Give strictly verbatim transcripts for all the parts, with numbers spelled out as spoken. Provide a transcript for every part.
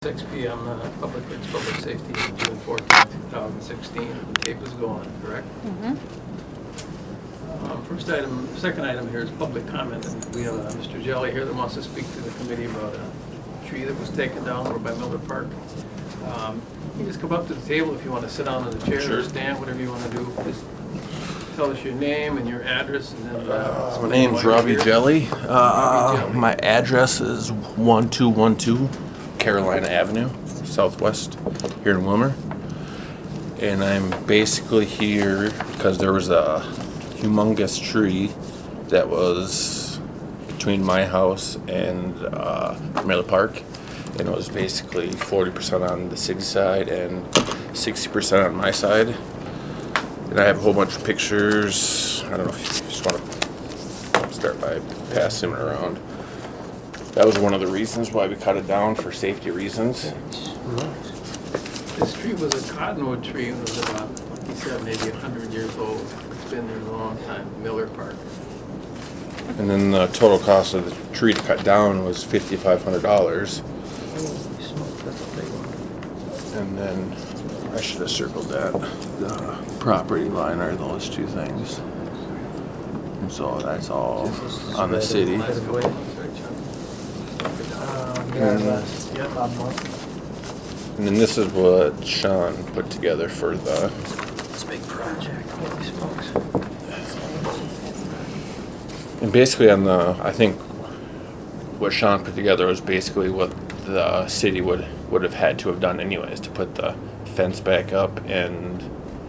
six p m Uh, Public Works Public Safety, June fourteenth, two thousand sixteen. The tape is going, correct? Mm-hmm. Um, First item, second item here is public comment. And we have uh, Mister Jelly here that wants to speak to the committee about a tree that was taken down over by Miller Park. Um, You can just come up to the table if you want to sit down in the chair Sure. or stand, whatever you want to do. Just tell us your name and your address and then. uh, My name's why you're Robbie here. Jelly. Uh, Jelly. my address is one two one two Carolina Avenue, Southwest, here in Wilmer. And I'm basically here because there was a humongous tree that was between my house and uh, Miller Park. And it was basically forty percent on the city side and sixty percent on my side. And I have a whole bunch of pictures. I don't know if you just want to start by passing them around. That was one of the reasons why we cut it down, for safety reasons. This tree was a cottonwood tree. It was about, he said, maybe a hundred years old. It's been there a long time, Miller Park. And then the total cost of the tree to cut down was fifty-five hundred dollars. Holy smoke, that's a big one. And then I should have circled that. The property line are those two things. And so that's all on the city. Let's go ahead. And, Yeah, Bob Moore. and then this is what Sean put together for the It's a big project, holy smokes. And basically on the, I think what Sean put together was basically what the city would, would have had to have done anyways, to put the fence back up and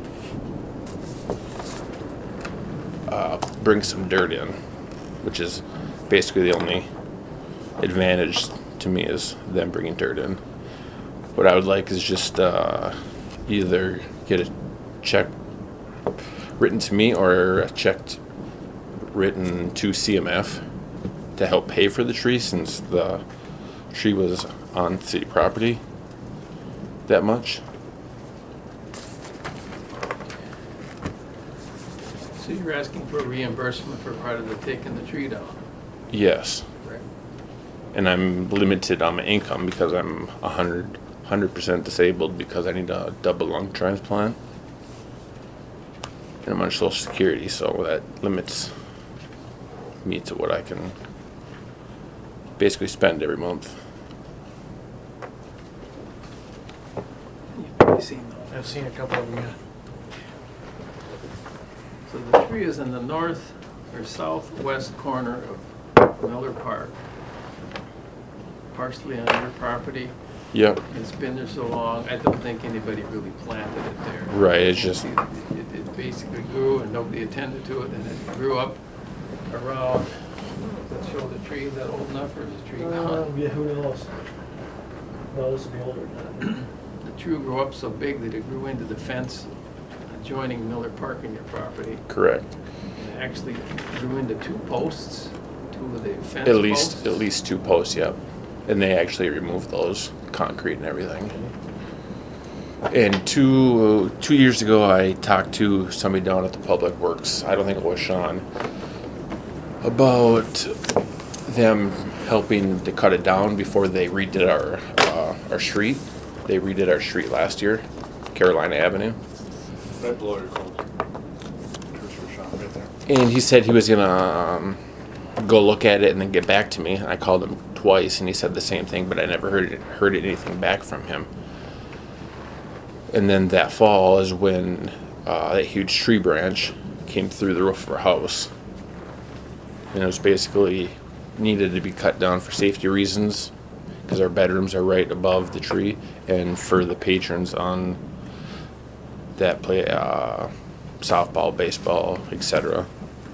uh, bring some dirt in, which is basically the only advantage to me, is them bringing dirt in. What I would like is just uh, either get a check written to me or a check written to C M F to help pay for the tree, since the tree was on city property that much. So you're asking for reimbursement for part of the taking the tree down? Yes. Right. And I'm limited on my income because I'm one hundred, one hundred percent disabled because I need a double lung transplant. And I'm on Social Security, so that limits me to what I can basically spend every month. You've probably seen those. I've seen a couple of them, yeah. So the tree is in the north or southwest corner of Miller Park, partially on your property. Yep. It's been there so long, I don't think anybody really planted it there. Right, it's just- It, it- it basically grew and nobody attended to it, and it grew up around, does that show the tree, is that old enough, or is the tree Uh, gone? yeah, who knows? No, this will be older than that. The tree grew up so big that it grew into the fence adjoining Miller Park in your property. Correct. And it actually grew into two posts, two of the fence At least, posts. at least two posts, yep. And they actually removed those, concrete and everything. And two, two years ago, I talked to somebody down at the Public Works, I don't think it was Sean, about them helping to cut it down before they redid our, uh, our street. They redid our street last year, Carolina Avenue. That lawyer called Christopher Shaw right there. And he said he was gonna um, go look at it and then get back to me. I called him twice, and he said the same thing, but I never heard heard anything back from him. And then that fall is when uh, that huge tree branch came through the roof of our house, and it was basically needed to be cut down for safety reasons, because our bedrooms are right above the tree, and for the patrons on that play uh, softball, baseball, et cetera.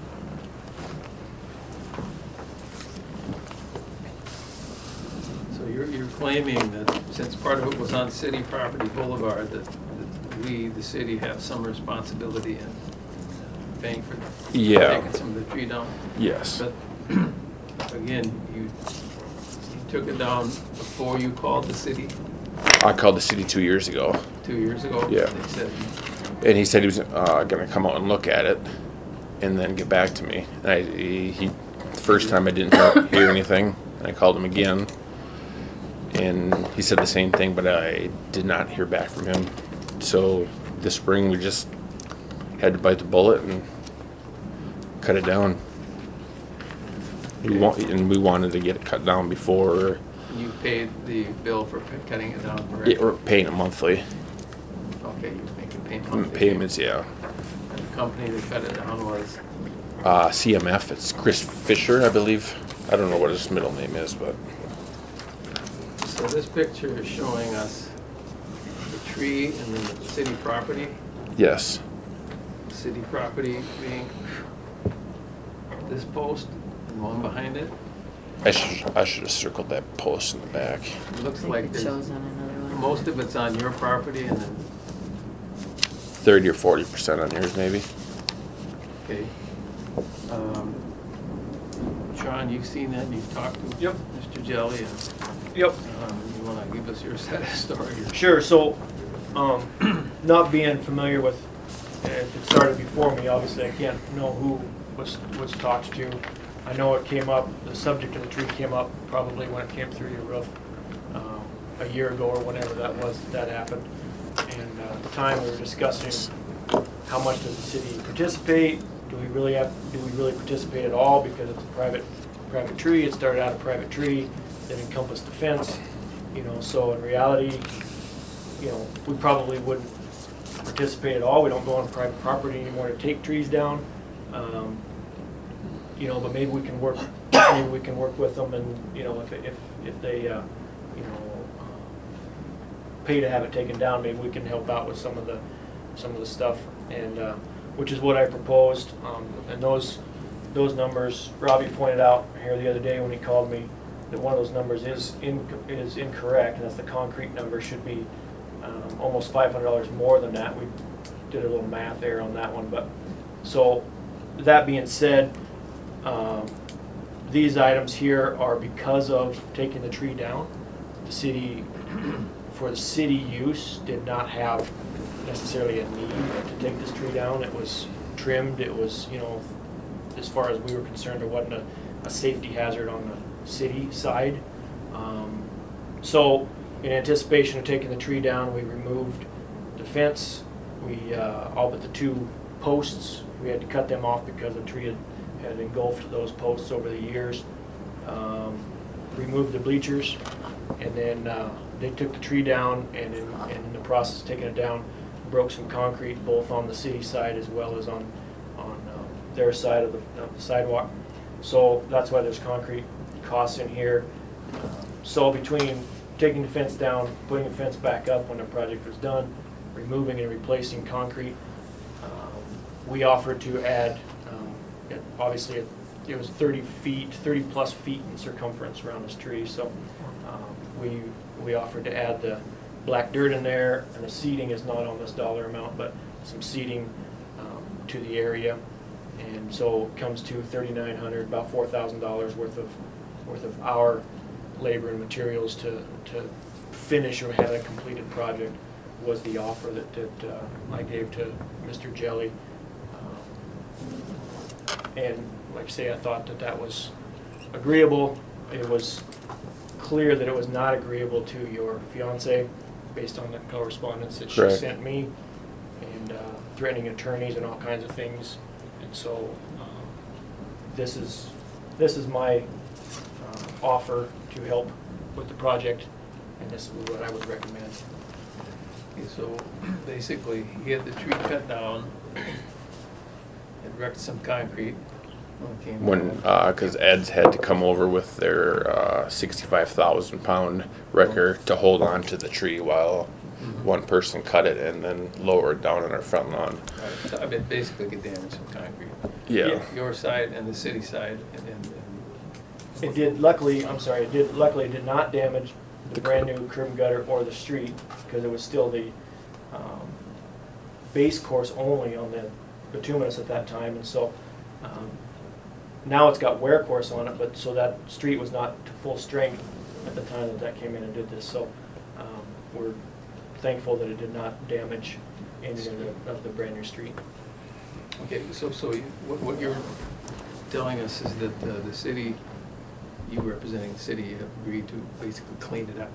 So you're, you're claiming that since part of it was on city property boulevard, that, that we, the city, have some responsibility in paying for Yeah. taking some of the tree down? Yes. But again, you, you took it down before you called the city I called the city two years ago, two years ago? Yeah. They said, and he said he was uh, going to come out and look at it, and then get back to me. And I, he, the first time I didn't hear anything, and I called him again, And he said the same thing, but I did not hear back from him. So this spring we just had to bite the bullet and cut it down. We want, and we wanted to get it cut down before. You paid the bill for p- cutting it down, correct? Yeah, we're paying it monthly. Okay, you're making payment. Payments, yeah. And the company that cut it down was, Uh, C M F, it's Chris Fisher, I believe. I don't know what his middle name is, but so this picture is showing us the tree and then the city property. yes. City property being this post and the one behind it. I should I should have circled that post in the back. It looks I like think it there's, shows on another one. most of it's on your property and then, Thirty or forty percent on yours, maybe. okay. Um, Sean, you've seen that, you've talked to Yep. Mister Jelly, and Yep. um, you wanna give us your side of the story? Sure, so, um, not being familiar with, if it started before me, obviously I can't know who was, was talked to. I know it came up, the subject of the tree came up probably when it came through your roof, um, a year ago or whenever that was, that happened. And uh, at the time, we were discussing how much does the city participate? Do we really have, do we really participate at all because it's a private, private tree? It started out a private tree, that encompassed the fence, you know, so in reality, you know, we probably wouldn't participate at all. We don't go on private property anymore to take trees down. Um, You know, but maybe we can work, maybe we can work with them and, you know, if, if, if they, uh, you know, uh, pay to have it taken down, maybe we can help out with some of the, some of the stuff. And, uh, which is what I proposed, um, and those, those numbers, Robbie pointed out here the other day when he called me, that one of those numbers is in, is incorrect, and that's the concrete number should be, um, almost five hundred dollars more than that. We did a little math there on that one, but, so, that being said, um, these items here are because of taking the tree down. The city, for the city use, did not have necessarily a need to take this tree down. It was trimmed, it was, you know, as far as we were concerned, there wasn't a, a safety hazard on the city side. Um, so, in anticipation of taking the tree down, we removed the fence. We, uh, all but the two posts, we had to cut them off because the tree had had engulfed those posts over the years. Um, removed the bleachers, and then uh, they took the tree down, and in, and in the process of taking it down, broke some concrete both on the city side as well as on on uh, their side of the, of the sidewalk. So that's why there's concrete costs in here. Um, so between taking the fence down, putting the fence back up when the project was done, removing and replacing concrete, um, we offered to add. Um, it, obviously, it, it was thirty feet, thirty plus feet in circumference around this tree. So um, we we offered to add the black dirt in there, and the seeding is not on this dollar amount, but some seeding um, to the area, and so it comes to thirty-nine hundred, about four thousand dollars worth of worth of our labor and materials to to finish or have a completed project was the offer that, that uh, I gave to Mister Jelly. And like I say, I thought that that was agreeable. It was clear that it was not agreeable to your fiance based on the correspondence that she Correct. sent me, and uh, threatening attorneys and all kinds of things. And so um, this is this is my uh, offer to help with the project, and this is what I would recommend. Okay, so basically, he had the tree cut down, and wrecked some concrete. When it came When, down. uh 'cause Ed's had to come over with their, uh, sixty-five thousand pound wrecker to hold on to the tree while Mhm. one person cut it and then lower it down on our front lawn. Right, so I mean, basically get damaged some concrete. Yeah. Your side and the city side, and then. It did, luckily, I'm sorry, it did, luckily it did not damage the brand new curb and gutter or the street, because it was still the um, base course only on the bituminous at that time, and so um, now it's got wear course on it, but so that street was not to full strength at the time that that came in and did this, so um, we're thankful that it did not damage any of the, of the brand new street. Okay, so, so you- what, what you're telling us is that uh, the city, you representing the city, have agreed to basically clean it up.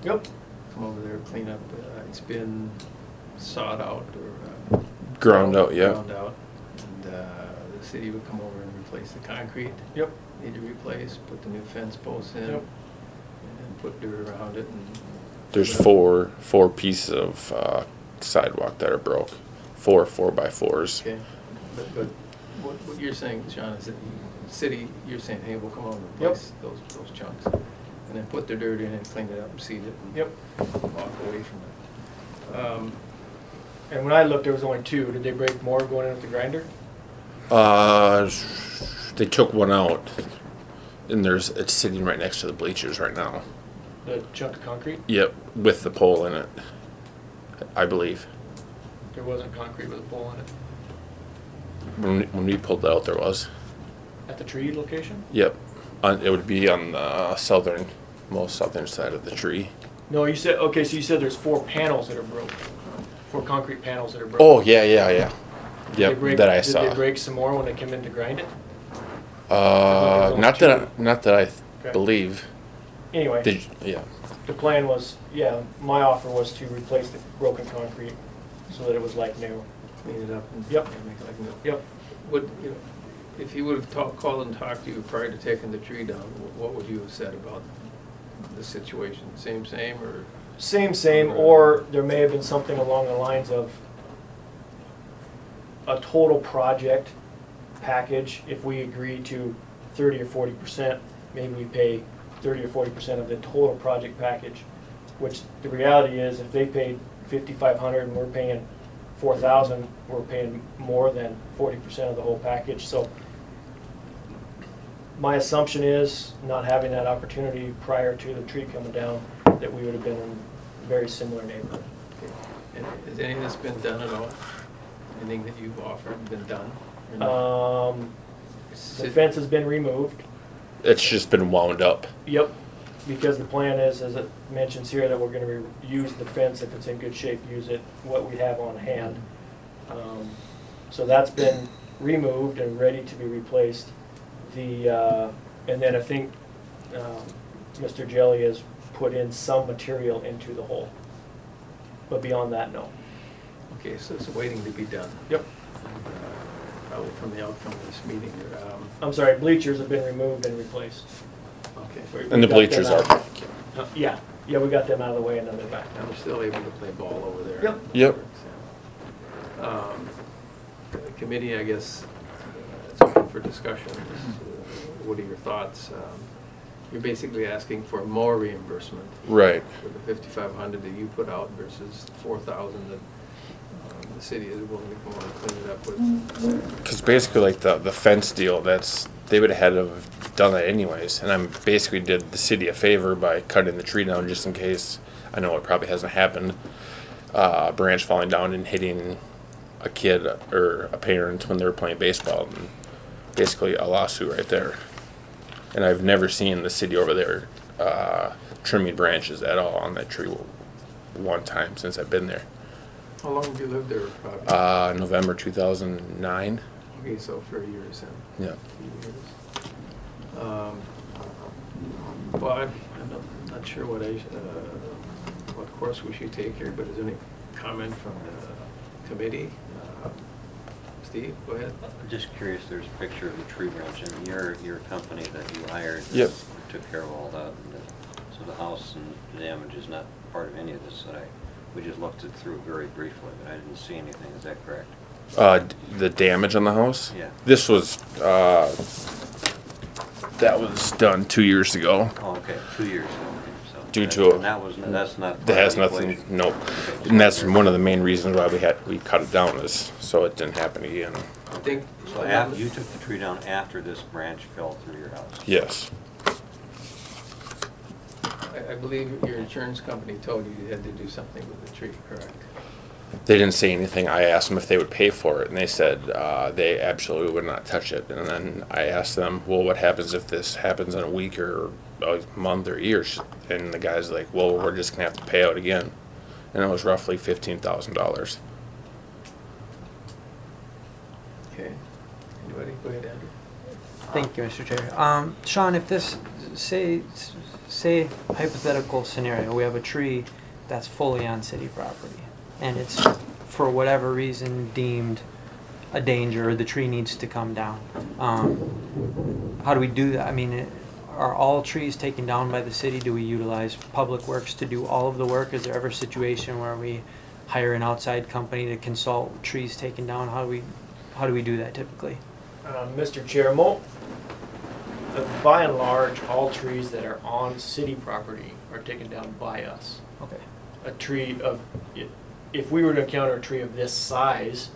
Yep. come over there, clean up. Uh, It's been sawed out or. uh, Ground out, yeah. Ground out. And uh, the city would come over and replace the concrete. Yep. Need to replace, put the new fence posts in. Yep. And then put dirt around it and. There's four four pieces of uh, sidewalk that are broke. Four four by fours. Okay, but, but what, what you're saying, Sean, is that the city, you're saying, hey, we'll come over and Yep. replace those, those chunks. And then put the dirt in and clean it up and seed it. And Yep. walk away from it. Um, And when I looked, there was only two. Did they break more going in with the grinder? Uh, they took one out, and there's it's sitting right next to the bleachers right now. The chunk of concrete? Yep, with the pole in it, I believe. There wasn't concrete with a pole in it. When we, when we pulled it out, there was. At the tree location? Yep, on, it would be on the southern, most southern side of the tree. No, you said, okay, so you said there's four panels that are broke. Four concrete panels that are broke. Oh yeah, yeah, yeah. Did Yep, they break- that I Did saw. they break some more when they came in to grind it? Uh, only not two. that I, not that I th- Okay. believe. Anyway, Did you- yeah. the plan was, yeah, my offer was to replace the broken concrete so that it was like new. Clean it up and. Yep. and make it like new. Yep. Would, you know, if he would have talked, called and talked to you prior to taking the tree down, wh- what would you have said about the situation? Same, same, or? Same, same, or there may have been something along the lines of a total project package. If we agree to thirty or forty percent, maybe we pay thirty or forty percent of the total project package. Which the reality is, if they paid fifty-five hundred and we're paying four thousand, we're paying more than forty percent of the whole package. So my assumption is, not having that opportunity prior to the tree coming down, that we would have been in a very similar neighborhood. And has any of this been done at all? Anything that you've offered been done? or not? Um, the Sit- fence has been removed. It's just been wound up. Yep, because the plan is, as it mentions here, that we're gonna re- use the fence, if it's in good shape, use it, what we have on hand. Um, So that's been removed and ready to be replaced. The, uh, and then I think, um, Mister Jelly has put in some material into the hole. But beyond that, no. Okay, so it's waiting to be done. Yep. And, uh, Probably from the outcome of this meeting. um, I'm sorry, bleachers have been removed and replaced. Okay. We- we And the got them bleachers are out. back. Uh, Yeah, yeah, we got them out of the way and then they're back. Now they're still able to play ball over there. Yep. Yep. Um, The committee, I guess, uh, it's open for discussion. Uh, What are your thoughts? Um, You're basically asking for more reimbursement Right. for the fifty-five hundred that you put out versus four thousand that um, the city is willing to come over and clean it up with. Because basically, like the the fence deal, that's they would have had to have done that anyways. And I'm basically did the city a favor by cutting the tree down just in case. I know it probably hasn't happened. Uh, a branch falling down and hitting a kid or a parent when they were playing baseball, and basically a lawsuit right there. And I've never seen the city over there uh, trimming branches at all on that tree one time since I've been there. How long have you lived there, probably? Uh, November two thousand nine. Okay, so for years then. Yeah. Few years. Um, Well, I'm I'm not- not sure what I, uh, what course we should take here, but is there any comment from the committee? Uh, Steve, go ahead. I'm just curious, there's a picture of the tree branch, and your, your company that you hired Yep. took care of all that. and the- So the house and the damage is not part of any of this that I, we just looked it through very briefly, but I didn't see anything. Is that correct? Uh, d- the damage on the house? Yeah. This was, uh, that was done two years ago. Oh, okay, two years ago. So Due that- to a- and that was, that's not. That part has of the nothing, equation. nope. Okay. And that's one of the main reasons why we had, we cut it down is so it didn't happen again. I think. So after, you took the tree down after this branch fell through your house? Yes. I, I believe your insurance company told you you had to do something with the tree, correct? They didn't say anything. I asked them if they would pay for it, and they said uh, they absolutely would not touch it. And then I asked them, well, what happens if this happens in a week or a month or years? And the guy's like, well, we're just going to have to pay out again. And it was roughly fifteen thousand dollars. Okay. Anybody? Go ahead, Andrew. Thank you, Mister Chair. Um, Sean, if this, say, say hypothetical scenario, we have a tree that's fully on city property, and it's for whatever reason deemed a danger, or the tree needs to come down. Um, how do we do that? I mean, it, are all trees taken down by the city? Do we utilize Public Works to do all of the work? Is there ever a situation where we hire an outside company to consult trees taken down? How do we, how do we do that typically? Uh, Mister Chair, mo- uh, by and large, all trees that are on city property are taken down by us. Okay. A tree of, i- if we were to encounter a tree of this size,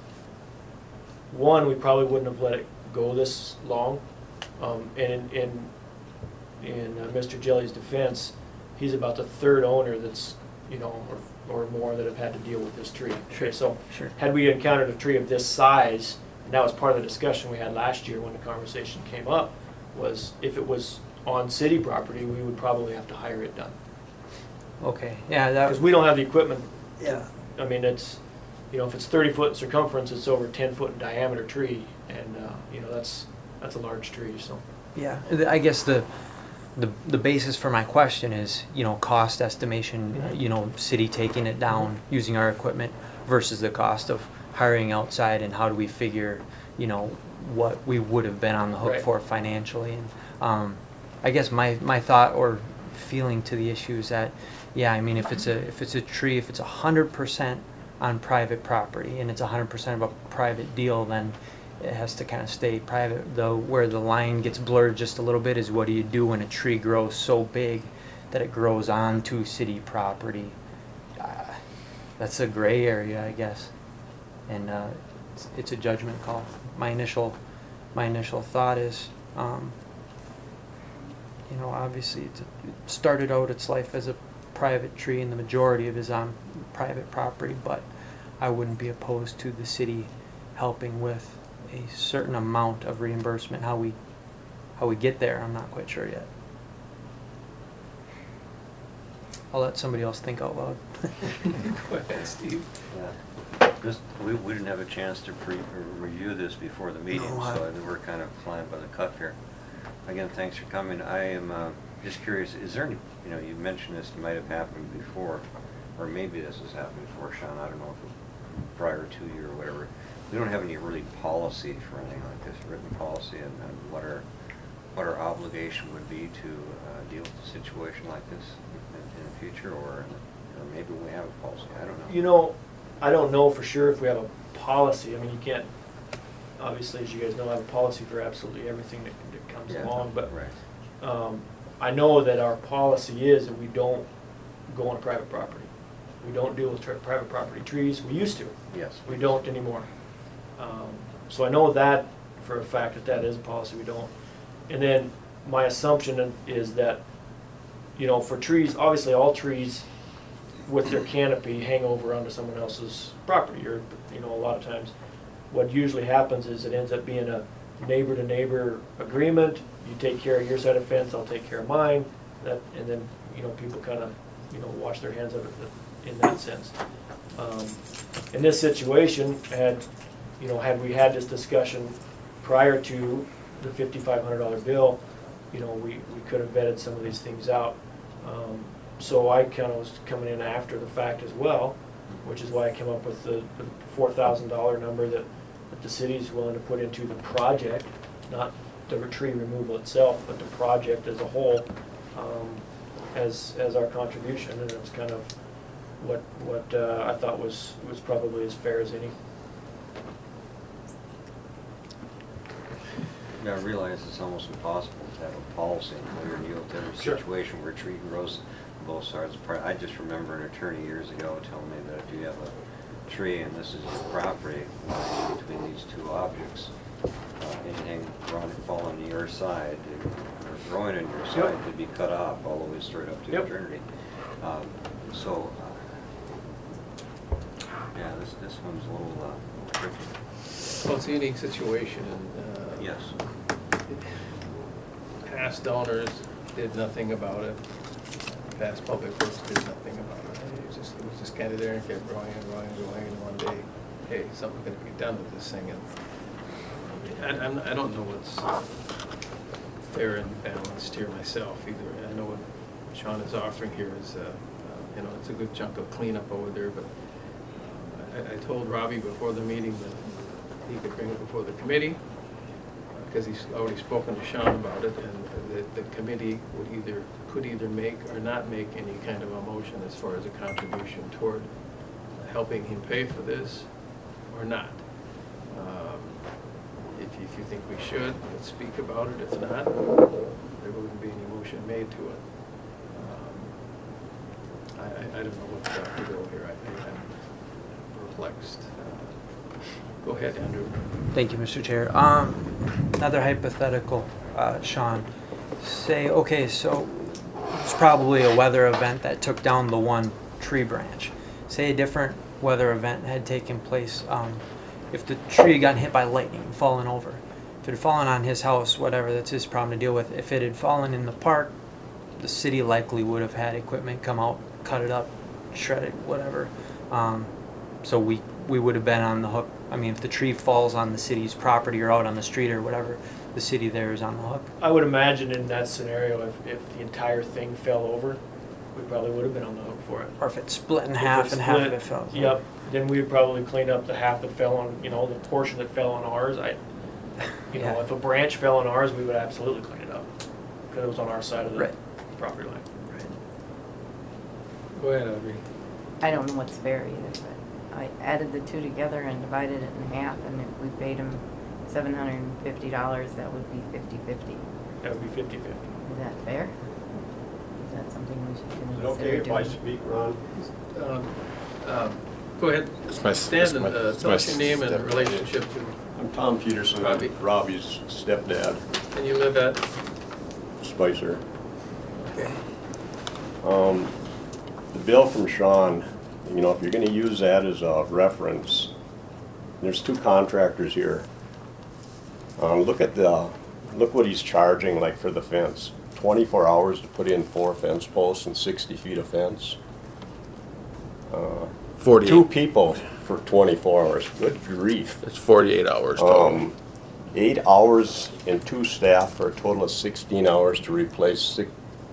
one, we probably wouldn't have let it go this long. Um, and in, in, in uh, Mister Jelly's defense, he's about the third owner that's, you know, or, or more that have had to deal with this tree. Okay, so Sure. had we encountered a tree of this size, and that was part of the discussion we had last year when the conversation came up, was if it was on city property, we would probably have to hire it done. Okay. Yeah, that Because we don't have the equipment. Yeah. I mean, it's, you know, if it's thirty foot in circumference, it's over ten foot in diameter tree, and, uh, you know, that's, that's a large tree, so. Yeah, I guess the, the the basis for my question is, you know, cost estimation, Mhm. you know, city taking it down, using our equipment versus the cost of hiring outside, and how do we figure, you know, what we would have been on the hook Right. for financially. And um, I guess my, my thought or feeling to the issue is that, yeah, I mean, if it's a if it's a tree, if it's a hundred percent on private property and it's a hundred percent of a private deal, then it has to kind of stay private. Though where the line gets blurred just a little bit is, what do you do when a tree grows so big that it grows onto city property? Uh, that's a gray area, I guess, and uh, it's, it's a judgment call. My initial my initial thought is, um, you know, obviously it's a, it started out its life as a private tree, and the majority of it is on private property, but I wouldn't be opposed to the city helping with a certain amount of reimbursement. How we how we get there, I'm not quite sure yet. I'll let somebody else think out loud. Go ahead, Steve. Yeah. Just, we, we didn't have a chance to pre, or review this before the meeting, No, I- so I think we're kind of flying by the cuff here. Again, thanks for coming. I am uh, just curious, is there any, you know, you mentioned this might have happened before, or maybe this has happened before, Sean, I don't know if it, prior to you or whatever. We don't have any really policy for anything like this, written policy, and, and what our, what our obligation would be to uh, deal with a situation like this in, in the future, or, or maybe we have a policy, I don't know. You know, I don't know for sure if we have a policy. I mean, you can't, obviously, as you guys know, have a policy for absolutely everything that, that comes Yeah, along, but right. um, I know that our policy is that we don't go on private property. We don't deal with tri- private property trees. We used to. Yes. We don't anymore. Um, so I know that for a fact that that is a policy we don't. And then my assumption is that, you know, for trees, obviously all trees with their canopy hang over onto someone else's property, or, you know, a lot of times what usually happens is it ends up being a neighbor to neighbor agreement. You take care of your side of the fence, I'll take care of mine, that, and then, you know, people kind of, you know, wash their hands of it in that sense. Um, in this situation, had, you know, had we had this discussion prior to the fifty-five hundred dollar bill, you know, we, we could have vetted some of these things out. Um, so I kind of was coming in after the fact as well, which is why I came up with the, the four thousand dollar number that, that the city's willing to put into the project, not the tree removal itself, but the project as a whole, um, as, as our contribution, and it's kind of what, what, uh, I thought was, was probably as fair as any. Yeah, I realize it's almost impossible to have a policy where you deal with every Sure. situation where a tree grows on both sides of the property. I just remember an attorney years ago telling me that if you have a tree and this is your property lying between these two objects, uh, anything growing, falling to your side, or growing on your side, Yep. could be cut off all the way straight up to Yep. eternity. Um, so, uh, yeah, this, this one's a little uh, tricky. Well, it's a unique situation, and uh, Yes. past owners did nothing about it. Past public works did nothing about it. It was just, it was just kind of there and kept growing and growing and growing, and one day, hey, something's gonna be done with this thing, and I, I'm, I don't know what's fair and balanced here myself either. I know what Sean is offering here is, uh, uh, you know, it's a good chunk of cleanup over there, but I, I told Robbie before the meeting that he could bring it before the committee, because he's already spoken to Sean about it, and the, the committee would either, could either make or not make any kind of a motion as far as a contribution toward helping him pay for this, or not. Um, If, if you think we should, let's speak about it. If not, there wouldn't be any motion made to it. Um, I, I, I don't know what's got to go here. I think I'm perplexed. Uh, Go ahead, Andrew. Thank you, Mister Chair. Um, another hypothetical, uh, Sean. Say, okay, so it's probably a weather event that took down the one tree branch. Say a different weather event had taken place. Um, if the tree had gotten hit by lightning and fallen over, if it had fallen on his house, whatever, that's his problem to deal with. If it had fallen in the park, the city likely would have had equipment come out, cut it up, shred it, whatever. Um, so we we would have been on the hook. I mean, if the tree falls on the city's property or out on the street or whatever, the city there is on the hook. I would imagine in that scenario, if, if the entire thing fell over, we probably would have been on the hook for it. Or if it split in If half it and half of split, it fell. Yep, then we would probably clean up the half that fell on, you know, the portion that fell on ours. I, you know, Yeah. if a branch fell on ours, we would absolutely clean it up, because it was on our side of the Right. property line. Go ahead, Audrey. I don't know what's fair either, but I added the two together and divided it in half, and if we paid him seven hundred and fifty dollars, that would be fifty-fifty. That would be fifty-fifty. Is that fair? Is that something we should Is consider it okay if I doing? speak, Ron? Um, um, Go ahead. It's my- Stand it's and my- uh, it's tell my us your name and stepdad. relationship to, I'm Tom Peterson, Robbie. I'm Robbie's stepdad, and you live at, Spicer. okay. Um, the bill from Sean, you know, if you're gonna use that as a reference, there's two contractors here. Um, look at the, look what he's charging, like for the fence. Twenty-four hours to put in four fence posts and sixty feet of fence. Uh, forty-eight. Two people for twenty-four hours, good grief. It's forty-eight hours total. Um, eight hours and two staff for a total of sixteen hours to replace six,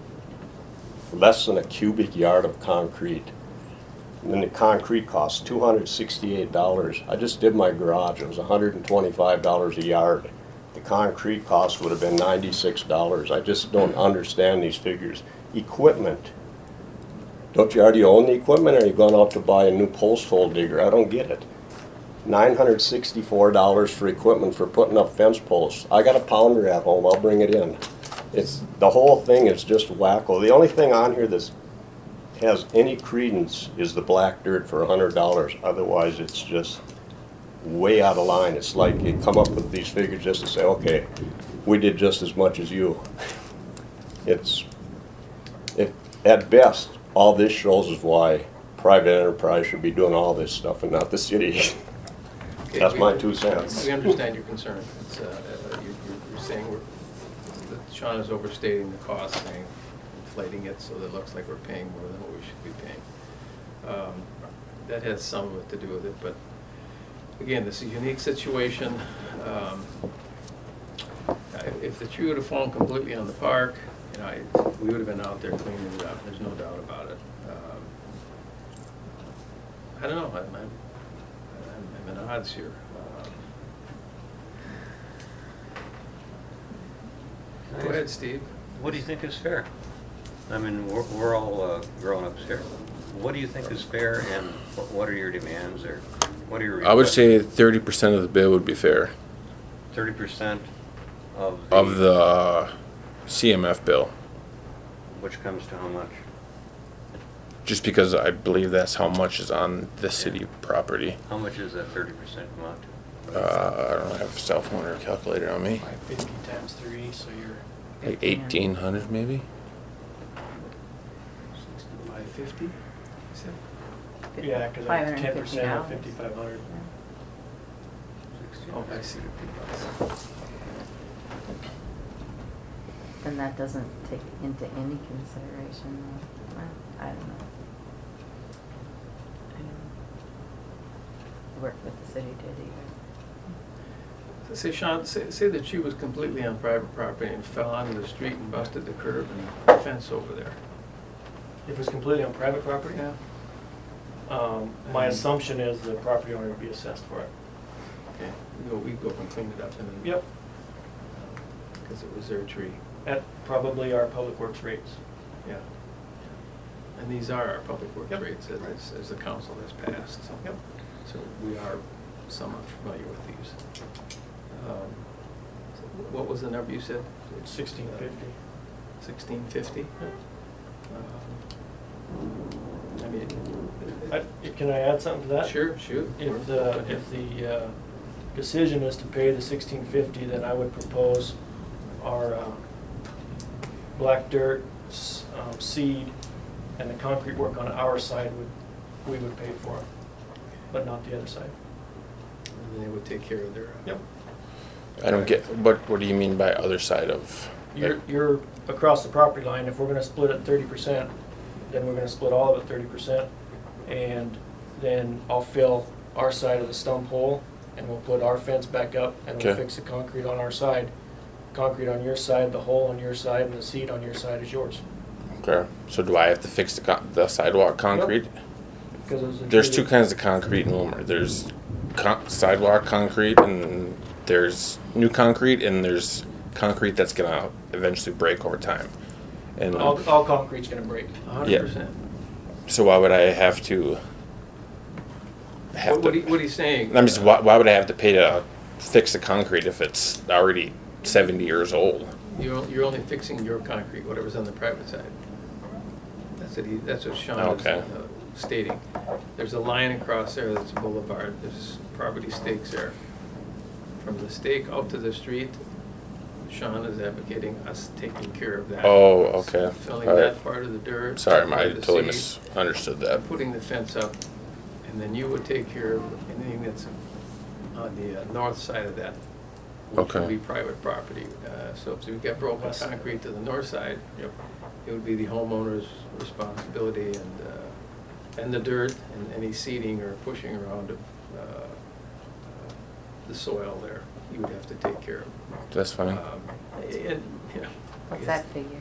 less than a cubic yard of concrete. And then the concrete costs two hundred sixty-eight dollars. I just did my garage, it was one hundred twenty-five dollars a yard. The concrete cost would have been ninety-six dollars. I just don't understand these figures. Equipment. Don't you already own the equipment, or are you going out to buy a new post hole digger? I don't get it. nine hundred sixty-four dollars for equipment for putting up fence posts. I got a pounder at home, I'll bring it in. It's, the whole thing is just wacko. The only thing on here that's has any credence is the black dirt for one hundred dollars. Otherwise, it's just way out of line. It's like you come up with these figures just to say, okay, we did just as much as you. It's, if, at best, all this shows is why private enterprise should be doing all this stuff and not the city. Okay, That's we- my two cents. We understand your concern. It's, uh, uh, you- you're you're saying we're, that Sean is overstating the cost, saying, inflating it so that it looks like we're paying more than what we should be paying. Um, That has some of it to do with it, but again, this is a unique situation. Um, I- If the tree would have fallen completely on the park, you know, I, we would have been out there cleaning it up, there's no doubt about it. Um, I don't know, I'm, I'm, I'm in odds here. Um, Go ahead, Steve. What do you think is fair? I mean, we're, we're all uh, grown-ups here. What do you think is fair, and what- what are your demands, or what are your I would requests? say thirty percent of the bill would be fair Thirty percent of the... of the C M F bill, Which comes to how much? just because I believe that's how much is on the city property. How much is that thirty percent come out to? Uh, I don't have a cell phone or a calculator on me. Five fifty times three, so you're Like eighteen hundred maybe? Five fifty? yeah, because Five that's hundred ten and fifty percent of dollars. fifty-five hundred. Oh, I see. And that doesn't take into any consideration, uh, well, I don't know. I don't know. Work with the city did either. Say, Sean, say, say the tree was completely on private property and fell onto the street and busted the curb and the fence over there. If it's completely on private property? Yeah. Um, my Um, assumption is the property owner would be assessed for it. Okay, we go, we go up and clean it up and then. Yep. Because it was their tree, At probably our public works rates. yeah. And these are our public works Yep. rates as, as the council has passed, so. Yep. So we are somewhat familiar with these. Um, so What was the number you said? Sixteen fifty. Sixteen fifty? I mean, I, can I add something to that? sure, shoot. If the, if the, uh, decision is to pay the sixteen fifty, then I would propose our, uh, black dirt, s- um, seed, and the concrete work on our side would, we would pay for, but not the other side. And they would take care of their. uh, Yep. I don't get, what, what do you mean by other side of? You're, you're across the property line, if we're gonna split it thirty percent, then we're gonna split all of it thirty percent. And then I'll fill our side of the stump hole, and we'll put our fence back up, and we'll Okay. fix the concrete on our side. Concrete on your side, the hole on your side, and the seed on your side is yours. Okay, so do I have to fix the, con- the sidewalk concrete? Because it was a There's two treated- kinds of concrete in Wilmer. There's con- sidewalk concrete, and there's new concrete, and there's concrete that's gonna eventually break over time. And All, all concrete's gonna break. A hundred percent. so why would I have to have What, what to? he, what he's saying. I'm just uh, why, why would I have to pay to fix the concrete if it's already seventy years old? You're, you're only fixing your concrete, whatever's on the private side. That's what he, that's what Sean is Okay. uh, stating. There's a line across there that's a boulevard, there's property stakes there. From the stake out to the street, Sean is advocating us taking care of that. Oh, okay. Filling All right. that part of the dirt. Sorry, that part I of the totally seed, misunderstood that. Putting the fence up, and then you would take care of anything that's on the uh, north side of that, which would Okay. be private property. Uh, So if we get broken West. concrete to the north side, it would be the homeowner's responsibility, and, uh, and the dirt and any seeding or pushing around of uh, uh, the soil there, you would have to take care of. That's fine. Um, And, you know, I What's guess- that figure?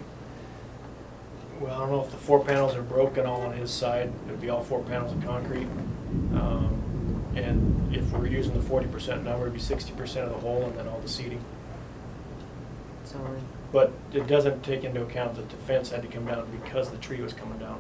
Well, I don't know if the four panels are broken all on his side, it'd be all four panels of concrete. Um, And if we're using the forty percent number, it'd be sixty percent of the hole and then all the seeding. So we- But it doesn't take into account that the fence had to come down because the tree was coming down.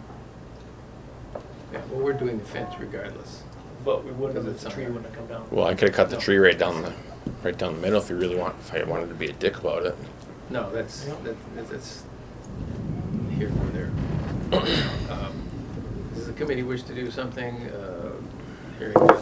Yeah, well, we're doing the fence regardless. But we wouldn't have Because if the it's tree on- wouldn't have come down. Well, I could have cut the No. tree right down the right down the middle if you really want. If I wanted to be a dick about it. No, that's, Yep. that- that's here or there. Um, Does the committee wish to do something, uh, hearing uh,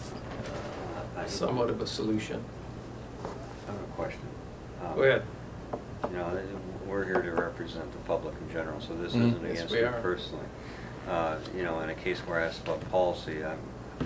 I- somewhat of a solution? I have a question. Um, Go ahead. You know, we're here to represent the public in general, so this Mhm. isn't Yes, against we you are. personally. Uh, You know, in a case where I asked about policy, I'm,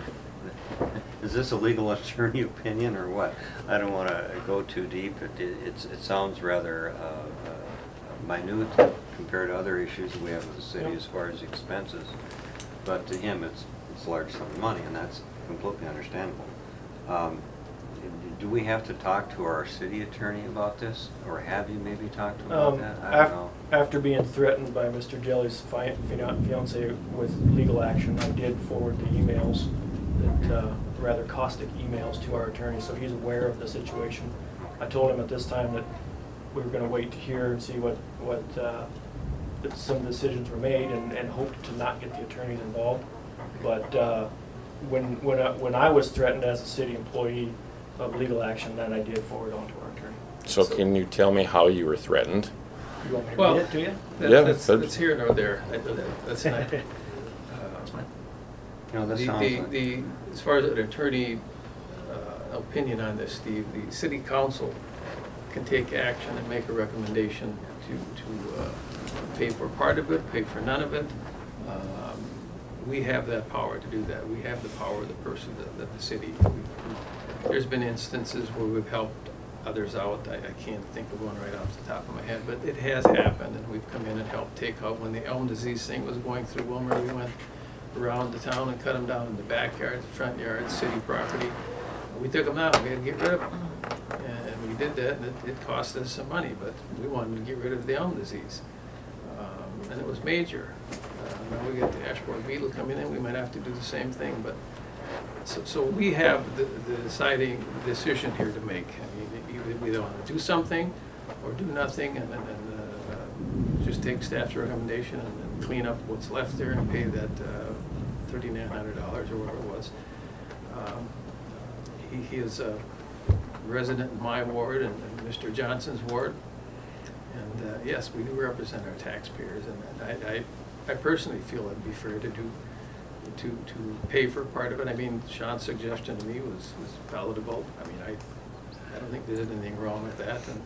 is this a legal attorney opinion or what? I don't want to go too deep. It, it- it's, it sounds rather uh, uh, minute compared to other issues that we have with the city Yep. as far as expenses. But to him, it's, it's a large sum of money, and that's completely understandable. Um, Do we have to talk to our city attorney about this, or have you maybe talked to him about Um, that? I don't af- know. After being threatened by Mister Jelly's fi- fian- fiance with legal action, I did forward the emails, that, uh, rather caustic emails to our attorney, so he's aware of the situation. I told him at this time that we were gonna wait to hear and see what, what, uh, that some decisions were made, and, and hoped to not get the attorneys involved. But, uh, when, when, I- when I was threatened as a city employee of legal action, then I did forward on to our attorney. So can you tell me how you were threatened? You want me to Well, read it to you? That- Yeah, That's, that'd- that's here nor there. I- that- That's not. uh, You know, that The, sounds the, like. the, as far as an attorney uh, opinion on this, Steve, the city council can take action and make a recommendation to, to uh, pay for part of it, pay for none of it. Um, We have that power to do that. We have the power of the person, that, that the city. There's been instances where we've helped others out. I, I can't think of one right off the top of my head, but it has happened, and we've come in and helped take out. When the elm disease thing was going through Wilmer, we went around the town and cut them down in the backyard, the front yard, city property. We took them out, we had to get rid of them. And we did that, and it, it cost us some money, but we wanted to get rid of the elm disease. Um, And it was major. Uh, Now we get the Ashbourne Beetle coming in, we might have to do the same thing, but, so, so we have the, the deciding decision here to make. I mean, either we don't want to do something, or do nothing, and then, and, uh, uh, just take staff's recommendation and and clean up what's left there and pay that uh, thirty-nine hundred dollars or whatever it was. Um, He, he is a resident in my ward and and Mister Johnson's ward. And uh, yes, we do represent our taxpayers, and I, I, I personally feel it'd be fair to do, to, to pay for part of it. I mean, Sean's suggestion to me was, was palatable. I mean, I, I don't think there's anything wrong with that, and,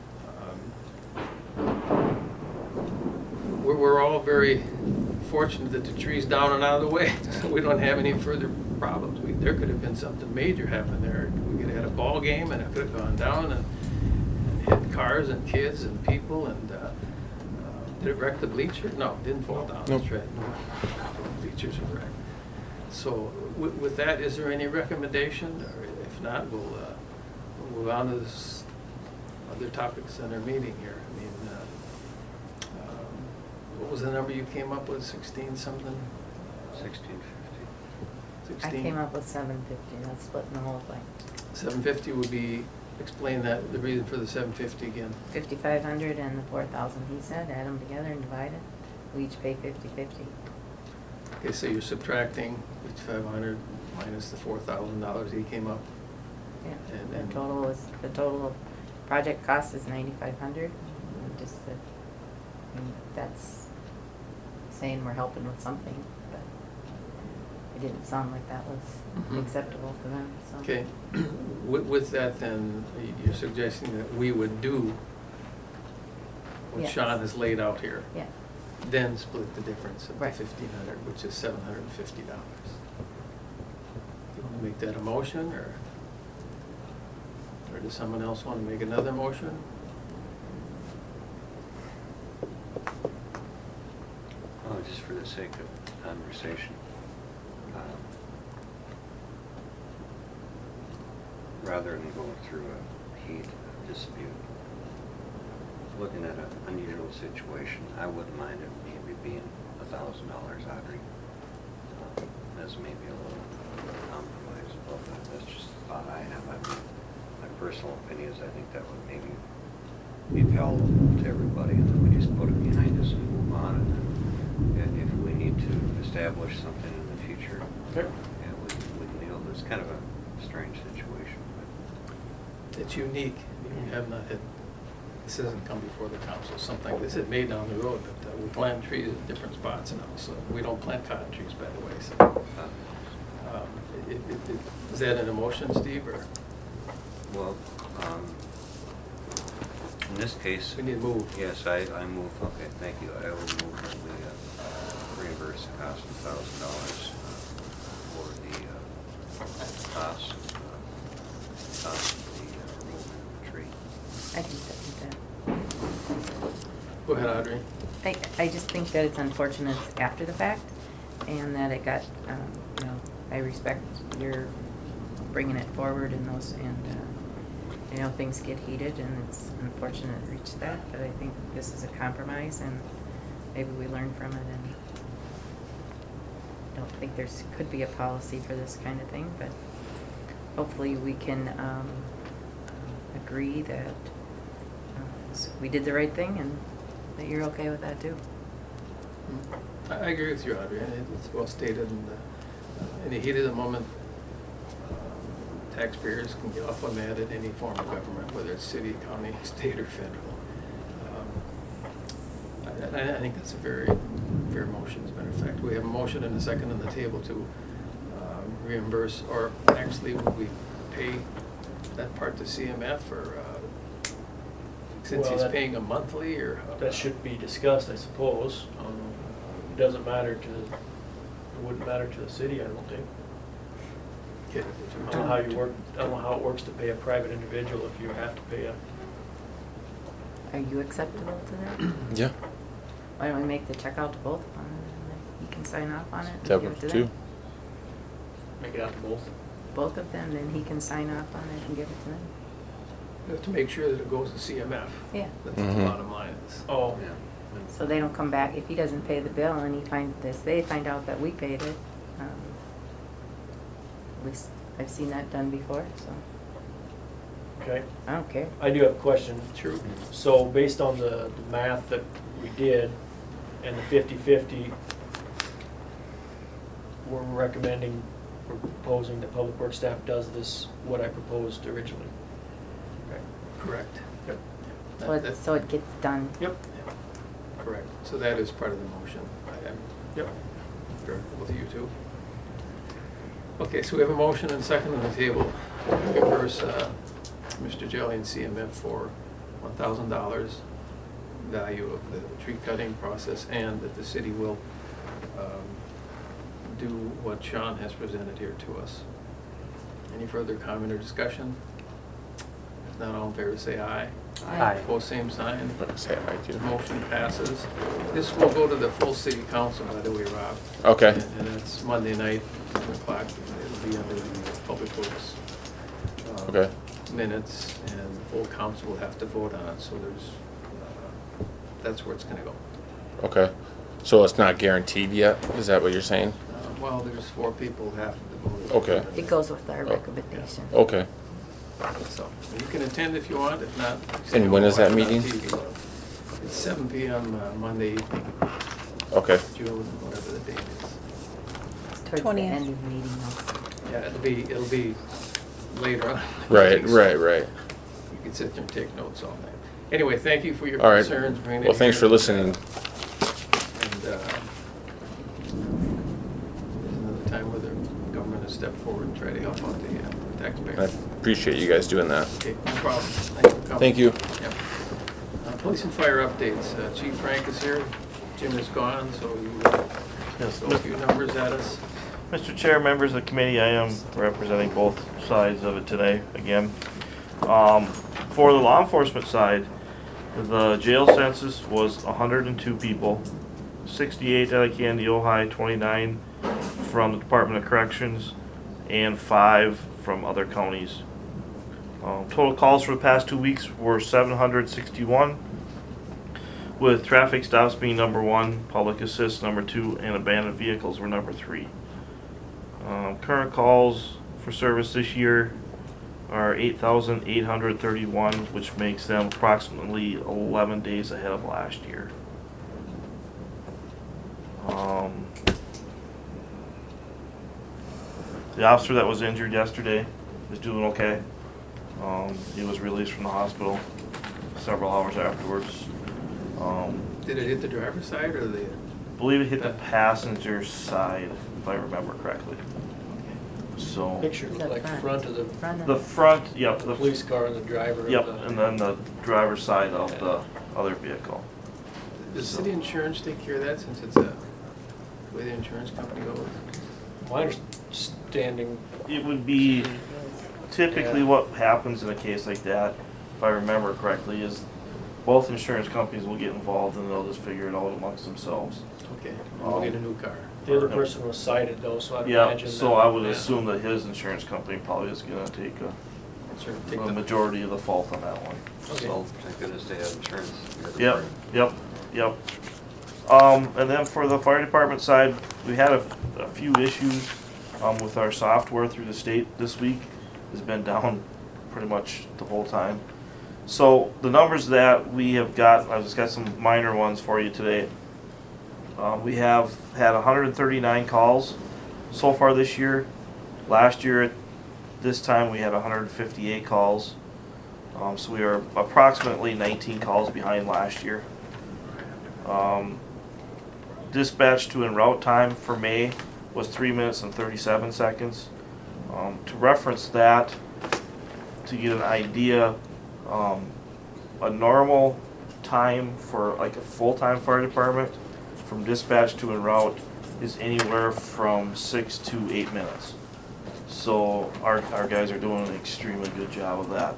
um, we're, we're all very fortunate that the tree's down and out of the way. We don't have any further problems. We, there could have been something major happen there. We could have had a ball game, and it could have gone down and hit cars and kids and people, and uh, uh, did it wreck the bleacher? No, it didn't fall down. Nope. That's right. No, bleachers were wrecked. So with, with that, is there any recommendation? Or if not, we'll, uh, we'll move on to this other topics in our meeting here. I mean, uh, um, what was the number you came up with? Sixteen something? Sixteen fifty. I Sixteen? came up with seven fifty, that's splitting the whole thing. Seven fifty would be, explain that, the reason for the seven fifty again. Fifty-five hundred and the four thousand, he said, add them together and divide it. We each pay fifty-fifty. Okay, so you're subtracting fifty-five hundred minus the four thousand dollars he came up. Yeah, And- the and- total is, the total project cost is ninety-five hundred. Just that, I mean, that's saying we're helping with something, but it didn't sound like that was Mhm. acceptable to them, so. Okay, with, with that then, you're suggesting that we would do what Yes. Sean has laid out here, Yeah, then split the difference of the Right. fifteen hundred, which is seven hundred and fifty dollars. You want to make that a motion, or, or does someone else want to make another motion? Oh, just for the sake of conversation. um, Rather than going through a heat dispute, looking at an unusual situation, I wouldn't mind it maybe being a thousand dollars, Audrey. Um, That's maybe a little compromise above that. That's just a thought I have. I mean, my personal opinion is I think that would maybe be palatable to everybody, and then we just put it behind us and move on. And then if we need to establish something in the future, Okay. yeah, we, we can deal. It's kind of a strange situation, but It's unique, we have not had, this hasn't come before the council, something like this, it may down the road, but uh, we plant trees at different spots now, so we don't plant cotton trees, by the way, so. uh, um, it- it- it- Is that an emotion, Steve, or well, um, in this case, we need to move? yes, I, I move, okay, thank you. I will move that we uh, reimburse the cost of thousand dollars for the uh, cost, uh, cost of the uh, removal of the tree. I can second that. Go ahead, Audrey. I, I just think that it's unfortunate it's after the fact, and that it got, um, you know, I respect your bringing it forward and those, and, uh, you know, things get heated, and it's unfortunate it reached that, but I think this is a compromise, and maybe we learn from it, and I don't think there's, could be a policy for this kind of thing, but hopefully we can, um, agree that uh, we did the right thing, and that you're okay with that too. I I agree with you, Audrey, and it- it's well stated, and uh, in the heat of the moment, um, taxpayers can get awful mad at any form of government, whether it's city, county, state, or federal. Um, I I- I think that's a very fair motion, as a matter of fact. We have a motion and a second on the table to um, reimburse, or actually, would we pay that part to C M F, or uh, since Well, he's that- paying a monthly, or? how- That should be discussed, I suppose. Um, It doesn't matter to, it wouldn't matter to the city, I don't think. Okay. I don't know how you work, I don't know how it works to pay a private individual if you have to pay a, Are you acceptable to that? Yeah, Why don't we make the check out to both of them, and then you can sign off on it and that give it works to too. them? make it out to both. Both of them, then he can sign off on it and give it to them. We have to make sure that it goes to C M F. Yeah. That's the Mhm. bottom line. It's- Oh, Yeah. So they don't come back, if he doesn't pay the bill and he finds this, they find out that we paid it. um, At least I've seen that done before, so Okay, I don't care. I do have a question. True. So based on the the math that we did and the fifty-fifty, we're recommending, we're proposing that Public Works staff does this, what I proposed originally. Okay. Correct. Yep. So That- it, that- so it gets done. Yep. Correct. So that is part of the motion. I am Yep. fair with you too. Okay, so we have a motion and second on the table. Reimburse uh, Mister Jelly and C M F for one thousand dollars value of the tree cutting process, and that the city will um, do what Sean has presented here to us. Any further comment or discussion? If not, all in favor say aye. Aye. Opposed, same sign. Say aye too. Motion passes. This will go to the full city council, by the way, Rob. Okay. And it's Monday night, seven o'clock. It'll be under the Public Works uh, Okay. minutes, and the full council will have to vote on it, so there's, uh, that's where it's gonna go. Okay. So it's not guaranteed yet? Is that what you're saying? Uh, Well, there's four people who have to vote. Okay. It goes with our Oh. recommendation. Okay. So, you can attend if you want, if not. you And when is can that watch it on meeting? T V. It's seven P M uh, Monday evening, Okay. June, whatever the date is. It's towards the twentieth. end of the meeting though. Yeah, it'll be, it'll be later on. Right, right, right. You can sit there and take notes all night. Anyway, thank you for your All right. concerns. bringing it Well, thanks here. for listening. And uh, there's another time where the government has stepped forward and tried to help out the uh, I taxpayers. appreciate you guys doing that. Okay, no problem. Thank you for coming. Thank you. Yep. Uh, Police and fire updates. Uh, Chief Frank is here. Jim is gone, so you uh, Yes, throw a few numbers at us. Mister Chair, members of the committee, I am representing both sides of it today, again. Um, for the law enforcement side, the jail census was hundred and two people, sixty-eight out of Candy, Ojai, twenty-nine from the Department of Corrections, and five from other counties. Um, total calls for the past two weeks were seven hundred sixty-one, with traffic stops being number one, public assist number two, and abandoned vehicles were number three. Um, current calls for service this year are eight thousand eight hundred thirty-one, which makes them approximately eleven days ahead of last year. Um, the officer that was injured yesterday is doing okay. Um, he was released from the hospital several hours afterwards. Um, Did it hit the driver's side or the? I believe it hit the passenger side, if I remember correctly. So, Picture Is looked that like front? front of the Front of the it. front, yep, the police car and the driver. of Yep, the- and then the driver's side of the other vehicle. Does city insurance take care of that, since it's a, the way the insurance company goes? My understanding, It would be typically Yeah. what happens in a case like that, if I remember correctly, is both insurance companies will get involved and they'll just figure it out amongst themselves. Okay, we'll get a new car. the other person was cited though, so I'd Yeah, imagine. so that- I would yeah. assume that his insurance company probably is gonna take a, Sure, take a the- majority of the fault on that one. Okay. So, thank goodness they have insurance. the other Yep, party. yep, yep. Um, and then for the fire department side, we had a, a few issues, um, with our software through the state this week. It's been down pretty much the whole time. So the numbers that we have got, I've just got some minor ones for you today. Um, we have had one hundred thirty-nine calls so far this year. Last year at this time we had one hundred fifty-eight calls. Um, so we are approximately nineteen calls behind last year. Um, dispatch to en route time for May was three minutes and thirty-seven seconds. Um, to reference that, to get an idea, um, a normal time for like a full-time fire department from dispatch to en route is anywhere from six to eight minutes. So our, our guys are doing an extremely good job of that.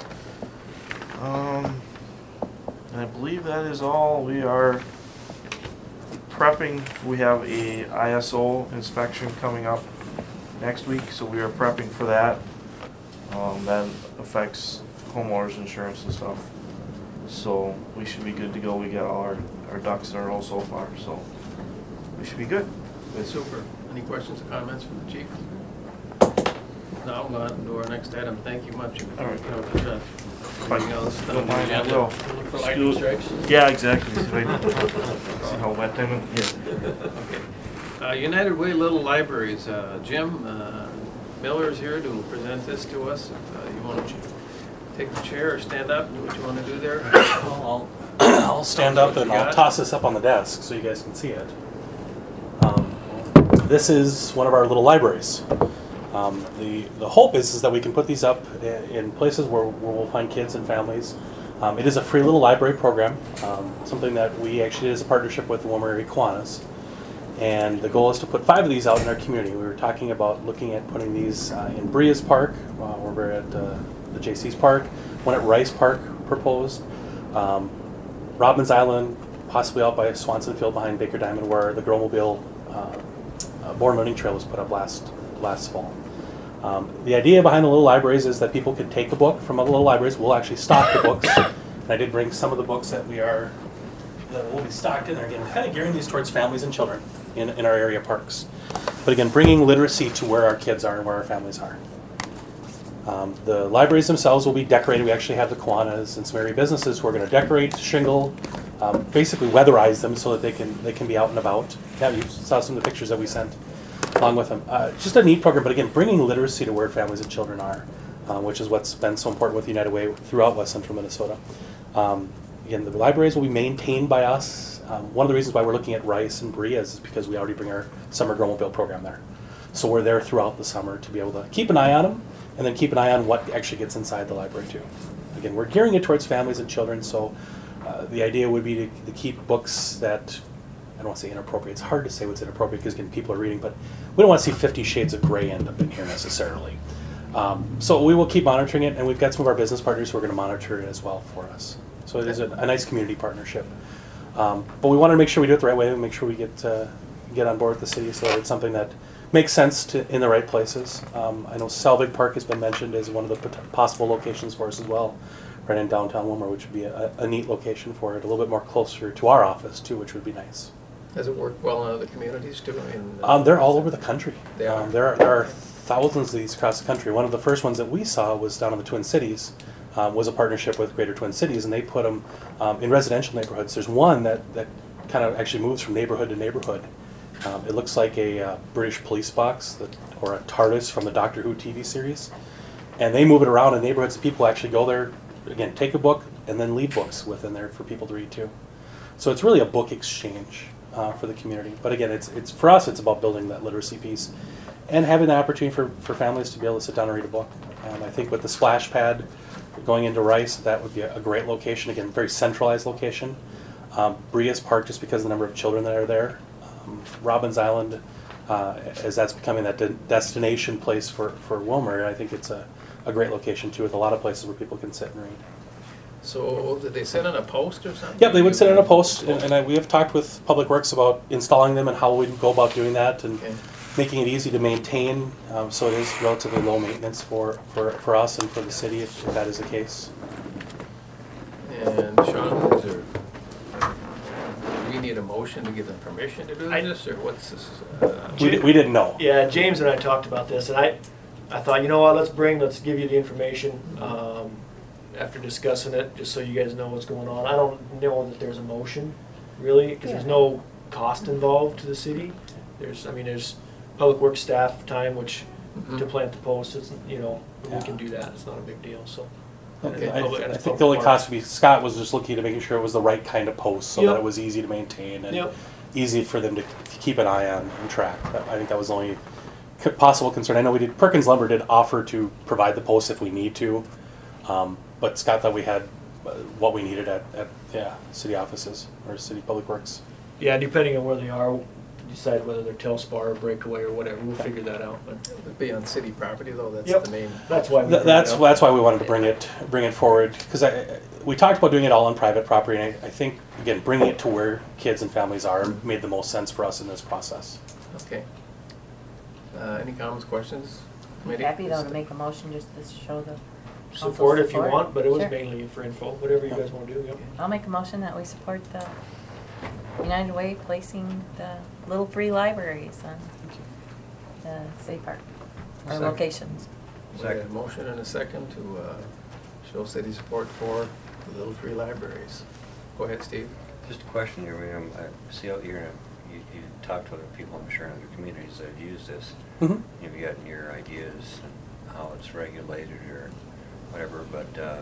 Um, and I believe that is all. We are prepping. We have a I S O inspection coming up next week, so we are prepping for that. Um, that affects homeowners insurance and stuff. So we should be good to go. We got all our, our ducks in a row so far, so we should be good. Super. Any questions or comments from the chief? No, we'll go on to our next item. Thank you much. All right. You know, for, uh, bringing all this Don't down the mind, I agenda. will. Look for lightning strikes. Yeah, exactly. See, if I- see how wet I'm gonna get. Okay. Uh, United Way Little Libraries, uh, Jim uh, Miller's here to present this to us. If uh, you want to take the chair or stand up, do what you want to do there. I'll, I'll stand up and I'll Got it. toss this up on the desk so you guys can see it. Um, this is one of our little libraries. Um, the, the hope is, is that we can put these up in, in places where, where we'll find kids and families. Um, it is a free little library program, um, something that we actually did as a partnership with the Wilmer area Kiwanis. And the goal is to put five of these out in our community. We were talking about looking at putting these uh, in Brea's Park, uh, over at uh, the J C's Park, one at Rice Park proposed, um, Robbins Island, possibly out by Swanson Field behind Baker Diamond, where the Growmobile uh, uh, Born Learning Trail was put up last last fall. Um, the idea behind the little libraries is that people can take a book from other little libraries. We'll actually stock the books. And I did bring some of the books that we are that will be stocked in there. Again, kind of gearing these towards families and children in, in our area parks. But again, bringing literacy to where our kids are and where our families are. Um, the libraries themselves will be decorated. We actually have the Kiwanis and some area businesses who are going to decorate, shingle, um, basically weatherize them so that they can they can be out and about. Yeah, you saw some of the pictures that we sent along with them. Uh, just a neat program, but again, bringing literacy to where families and children are, uh, which is what's been so important with United Way throughout West Central Minnesota. Um, again, the libraries will be maintained by us. Um, one of the reasons why we're looking at Rice and Bree is because we already bring our summer Growmobile program there. So we're there throughout the summer to be able to keep an eye on them and then keep an eye on what actually gets inside the library too. Again, we're gearing it towards families and children, so uh, the idea would be to, to keep books that, I don't want to say inappropriate, it's hard to say what's inappropriate because again, people are reading, but we don't want to see Fifty Shades of Grey end up in here necessarily. Um, so we will keep monitoring it, and we've got some of our business partners who are going to monitor it as well for us. So it is a, a nice community partnership. Um, but we want to make sure we do it the right way and make sure we get uh, get on board with the city so that it's something that makes sense to in the right places. Um, I know Selvig Park has been mentioned as one of the pot- possible locations for us as well, right in downtown Wilmer, which would be a, a neat location for it, a little bit more closer to our office too, which would be nice. Does it work well in other communities too? I mean, uh, Um, they're all over the country. They are. Um, there are there are thousands of these across the country. One of the first ones that we saw was down in the Twin Cities. Um, was a partnership with Greater Twin Cities, and they put them um, in residential neighborhoods. There's one that, that kind of actually moves from neighborhood to neighborhood. Um, it looks like a uh, British police box that, or a TARDIS from the Doctor Who T V series. And they move it around in neighborhoods. People actually go there, again, take a book, and then leave books within there for people to read too. So it's really a book exchange uh, for the community. But again, it's it's for us, it's about building that literacy piece and having the opportunity for, for families to be able to sit down and read a book. Um, I think with the splash pad going into Rice, that would be a, a great location. Again, very centralized location. Um, Brea's Park, just because of the number of children that are there. Um, Robbins Island, uh, as that's becoming that de- destination place for, for Wilmer, I think it's a, a great location too, with a lot of places where people can sit and read. So did they sit on a post or something? Yep, they would sit on a post, and, and I, we have talked with Public Works about installing them and how we go about doing that, and Okay. making it easy to maintain, um, so it is relatively low maintenance for, for, for us and for the city if, if that is the case. And Sean, is there, do we need a motion to give them permission to do I- this, or what's this? uh, We, di- we didn't know. Yeah, James and I talked about this, and I, I thought, you know what, let's bring, let's give you the information, um, after discussing it, just so you guys know what's going on. I don't know that there's a motion, really, because there's no cost involved to the city. There's, I mean, there's public works staff time, which, Mhm. to plant the posts, it's, you know, we Yeah. can do that, it's not a big deal, so. Okay. I, Public- I it's think the only public cost would be, Scott was just looking to making sure it was the right kind of post, so that Yep. it was easy to maintain and Yep. easy for them to, to keep an eye on and track. That- I think that was the only c- possible concern. I know we did, Perkins Lumber did offer to provide the posts if we need to, um, but Scott thought we had uh, what we needed at, at, yeah, city offices or city public works. Yeah, depending on where they are, decide whether they're tail spar or breakaway or whatever, we'll figure that out, but. It'd be on city property though, that's Yep. the main. That's why we Th- bring it That's, up. that's why we wanted to bring it, bring it forward, because I, we talked about doing it all on private property, and I, I think, again, bringing it to where kids and families are made the most sense for us in this process. Okay. Uh, any comments, questions? Committee? Happy though to make a motion just to show the Also support if you support? want, but it was Sure. mainly for info, whatever you guys wanna do, yep. I'll make a motion that we support the United Way placing the little free libraries on the City Park, or Second. locations. We have a motion and a second to uh, show city support for the Little Free Libraries. Go ahead, Steve. Just a question here, William. I see out here, you, you talked to other people, I'm sure, in other communities that have used this. Mhm. You've gotten your ideas and how it's regulated or whatever, but uh,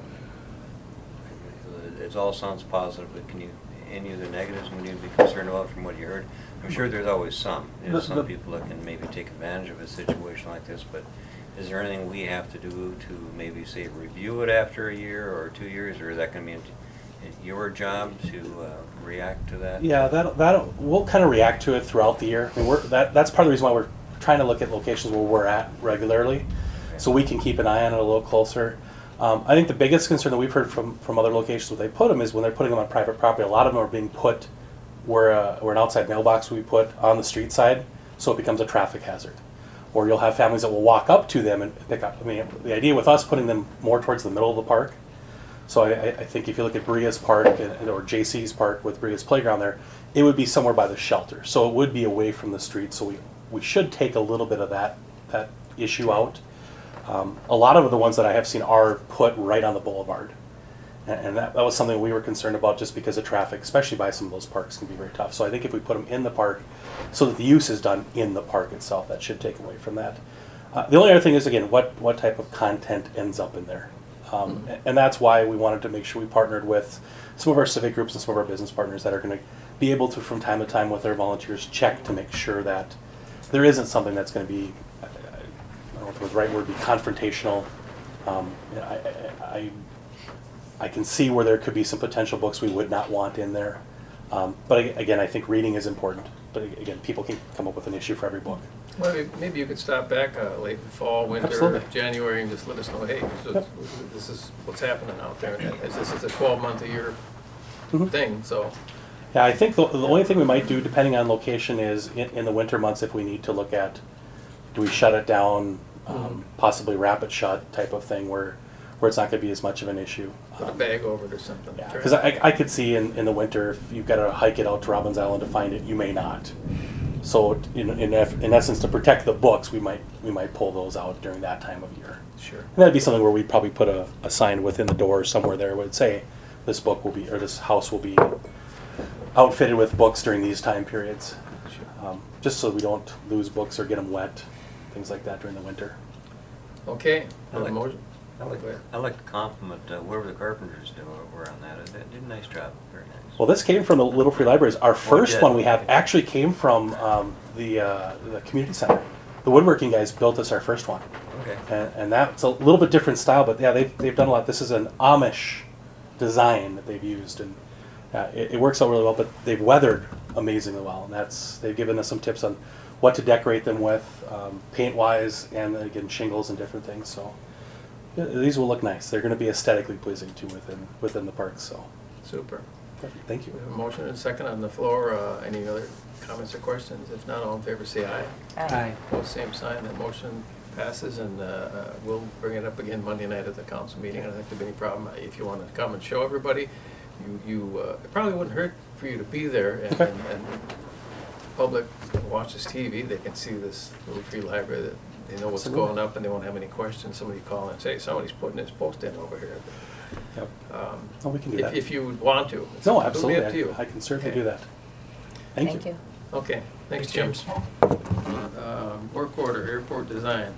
uh, it all sounds positive, but can you, any of the negatives we need to be concerned about from what you heard? I'm sure there's always some. You know, The- some the- people that can maybe take advantage of a situation like this, but is there anything we have to do to maybe say review it after a year or two years, or is that going to be in- in your job to uh, react to that? Yeah, that that we'll kind of react to it throughout the year. I mean, we're that that's part of the reason why we're trying to look at locations where we're at regularly, so we can keep an eye on it a little closer. Um, I think the biggest concern that we've heard from from other locations where they put them is when they're putting them on private property. A lot of them are being put where uh, where an outside mailbox will be put on the street side, so it becomes a traffic hazard. Or you'll have families that will walk up to them and pick up. I mean, the idea with us putting them more towards the middle of the park. So I, I think if you look at Bria's Park and, or J C's Park with Bria's Playground there, it would be somewhere by the shelter. So it would be away from the street. So we, we should take a little bit of that that issue out. Um, a lot of the ones that I have seen are put right on the boulevard. And, and that, that was something we were concerned about just because of traffic, especially by some of those parks can be very tough. So I think if we put them in the park so that the use is done in the park itself, that should take away from that. Uh, the only other thing is, again, what, what type of content ends up in there. Um, and that's why we wanted to make sure we partnered with some of our civic groups and some of our business partners that are going to be able to, from time to time with their volunteers, check to make sure that there isn't something that's going to be, I don't know if the right word would be confrontational. Um, I, I, I, I can see where there could be some potential books we would not want in there. Um, but again, I think reading is important. But again, people can come up with an issue for every book. Well, maybe- maybe you could stop back uh, late in fall, winter, Absolutely. January, and just let us know, hey, so Yep. this is what's happening out there. And that- This is a twelve-month-a-year Mhm. thing, so. Yeah, I think the, the only thing we might do, depending on location, is in, in the winter months, if we need to look at, do we shut it down, um, Mhm. possibly wrap it shut type of thing where, where it's not going to be as much of an issue. Put a Um, bag over it or something. Yeah, because I, I could see in, in the winter, if you've got to hike it out to Robbins Island to find it, you may not. So in, in, eff- in essence, to protect the books, we might we might pull those out during that time of year. Sure. And that'd be something where we'd probably put a, a sign within the door somewhere there would say, this book will be, or this house will be outfitted with books during these time periods. Um, just so we don't lose books or get them wet, things like that during the winter. Okay. I like- Motion? I like, Go ahead. I like to compliment uh, whoever the carpenters do, were on that. They did a nice job, very nice. Well, this came from the Little Free Libraries. Our first did. one we have actually came from um, the uh, the community center. The woodworking guys built us our first one, Okay. and, and that's a little bit different style. But yeah, they've they've done a lot. This is an Amish design that they've used, and uh, it, it works out really well. But they've weathered amazingly well, and that's they've given us some tips on what to decorate them with, um, paint wise, and again shingles and different things. So yeah, these will look nice. They're going to be aesthetically pleasing too within within the park. So Super. perfect. Thank you. We have a motion and a second on the floor. Uh, Any other comments or questions? If not, all in favor, say aye. Aye. Both same sign, that motion passes, and uh, uh, we'll bring it up again Monday night at the council meeting. I don't think there'll be any problem. If you want to come and show everybody, you, you, uh, it probably wouldn't hurt for you to be there, and, Okay. and and public watches T V, they can see this little free library, that they know what's Absolutely. going up, and they won't have any questions. Somebody call and say, somebody's putting this post in over here. Yep. Um, Oh, we can do If, that. if you would want to. It's No, totally absolutely. up to you. I, I can certainly Okay. do that. Thank, Thank you. Okay, thanks, Jim. Um, Work order, airport design.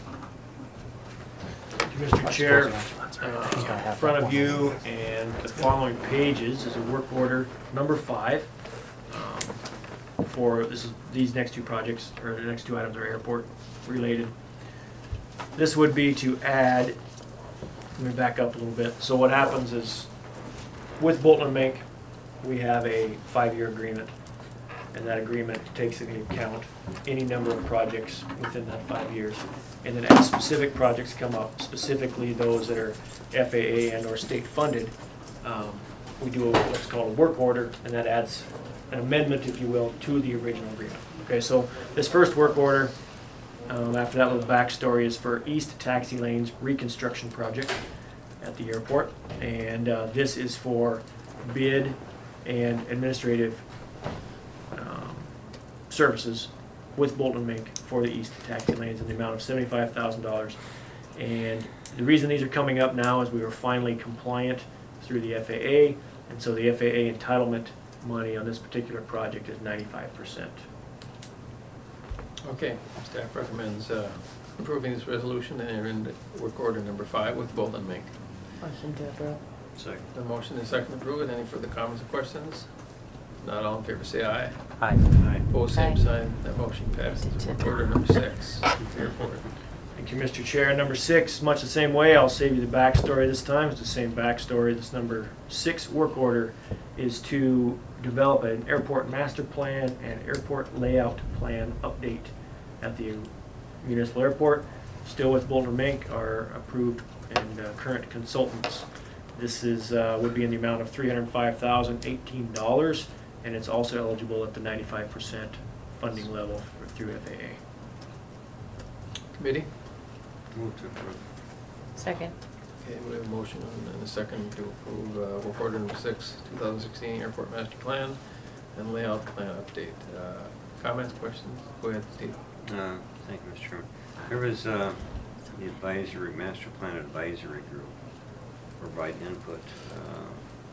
Mister Chair, think I uh, have in front that of one. you and the following pages is a work order number five. um, For, this is, these next two projects, or the next two items are airport related. This would be to add, let me back up a little bit. So what happens is, with Bolton and Mink, we have a five-year agreement. And that agreement takes into account any number of projects within that five years. And then as specific projects come up, specifically those that are F A A and or state funded, um, we do a- what's called a work order, and that adds an amendment, if you will, to the original agreement. Okay, so this first work order Um, after that little backstory is for East Taxi Lanes Reconstruction Project at the airport. And uh, this is for bid and administrative um, services with Bolton Mink for the East Taxi Lanes in the amount of seventy-five thousand dollars. And the reason these are coming up now is we were finally compliant through the F A A, and so the F A A entitlement money on this particular project is ninety-five percent. Okay, staff recommends uh, approving this resolution and enter in work order number five with Bolton Mink. Motion to approve. Second. The motion is second to approve it. Any further comments or questions? Not all in favor, say aye. Aye. Aye. Opposed, same Aye. sign. That motion passes. Work order number six, airport. Thank you, Mister Chair. Number six, much the same way, I'll save you the backstory this time. It's the same backstory. This number six work order is to develop an airport master plan and airport layout plan update at the municipal airport. Still with Bolton Mink, our approved and uh, current consultants. This is, uh, would be in the amount of three hundred five thousand eighteen dollars, and it's also eligible at the ninety-five percent funding level for- through F A A. Committee? Move to approve. Second. Okay, we have a motion and a second to approve uh, work order number six, two thousand sixteen airport master plan and layout plan update. Uh, Comments, questions? Go ahead, Steve. Uh, Thank you, Mister Chairman. There was uh, the advisory, master plan advisory group provide input. uh,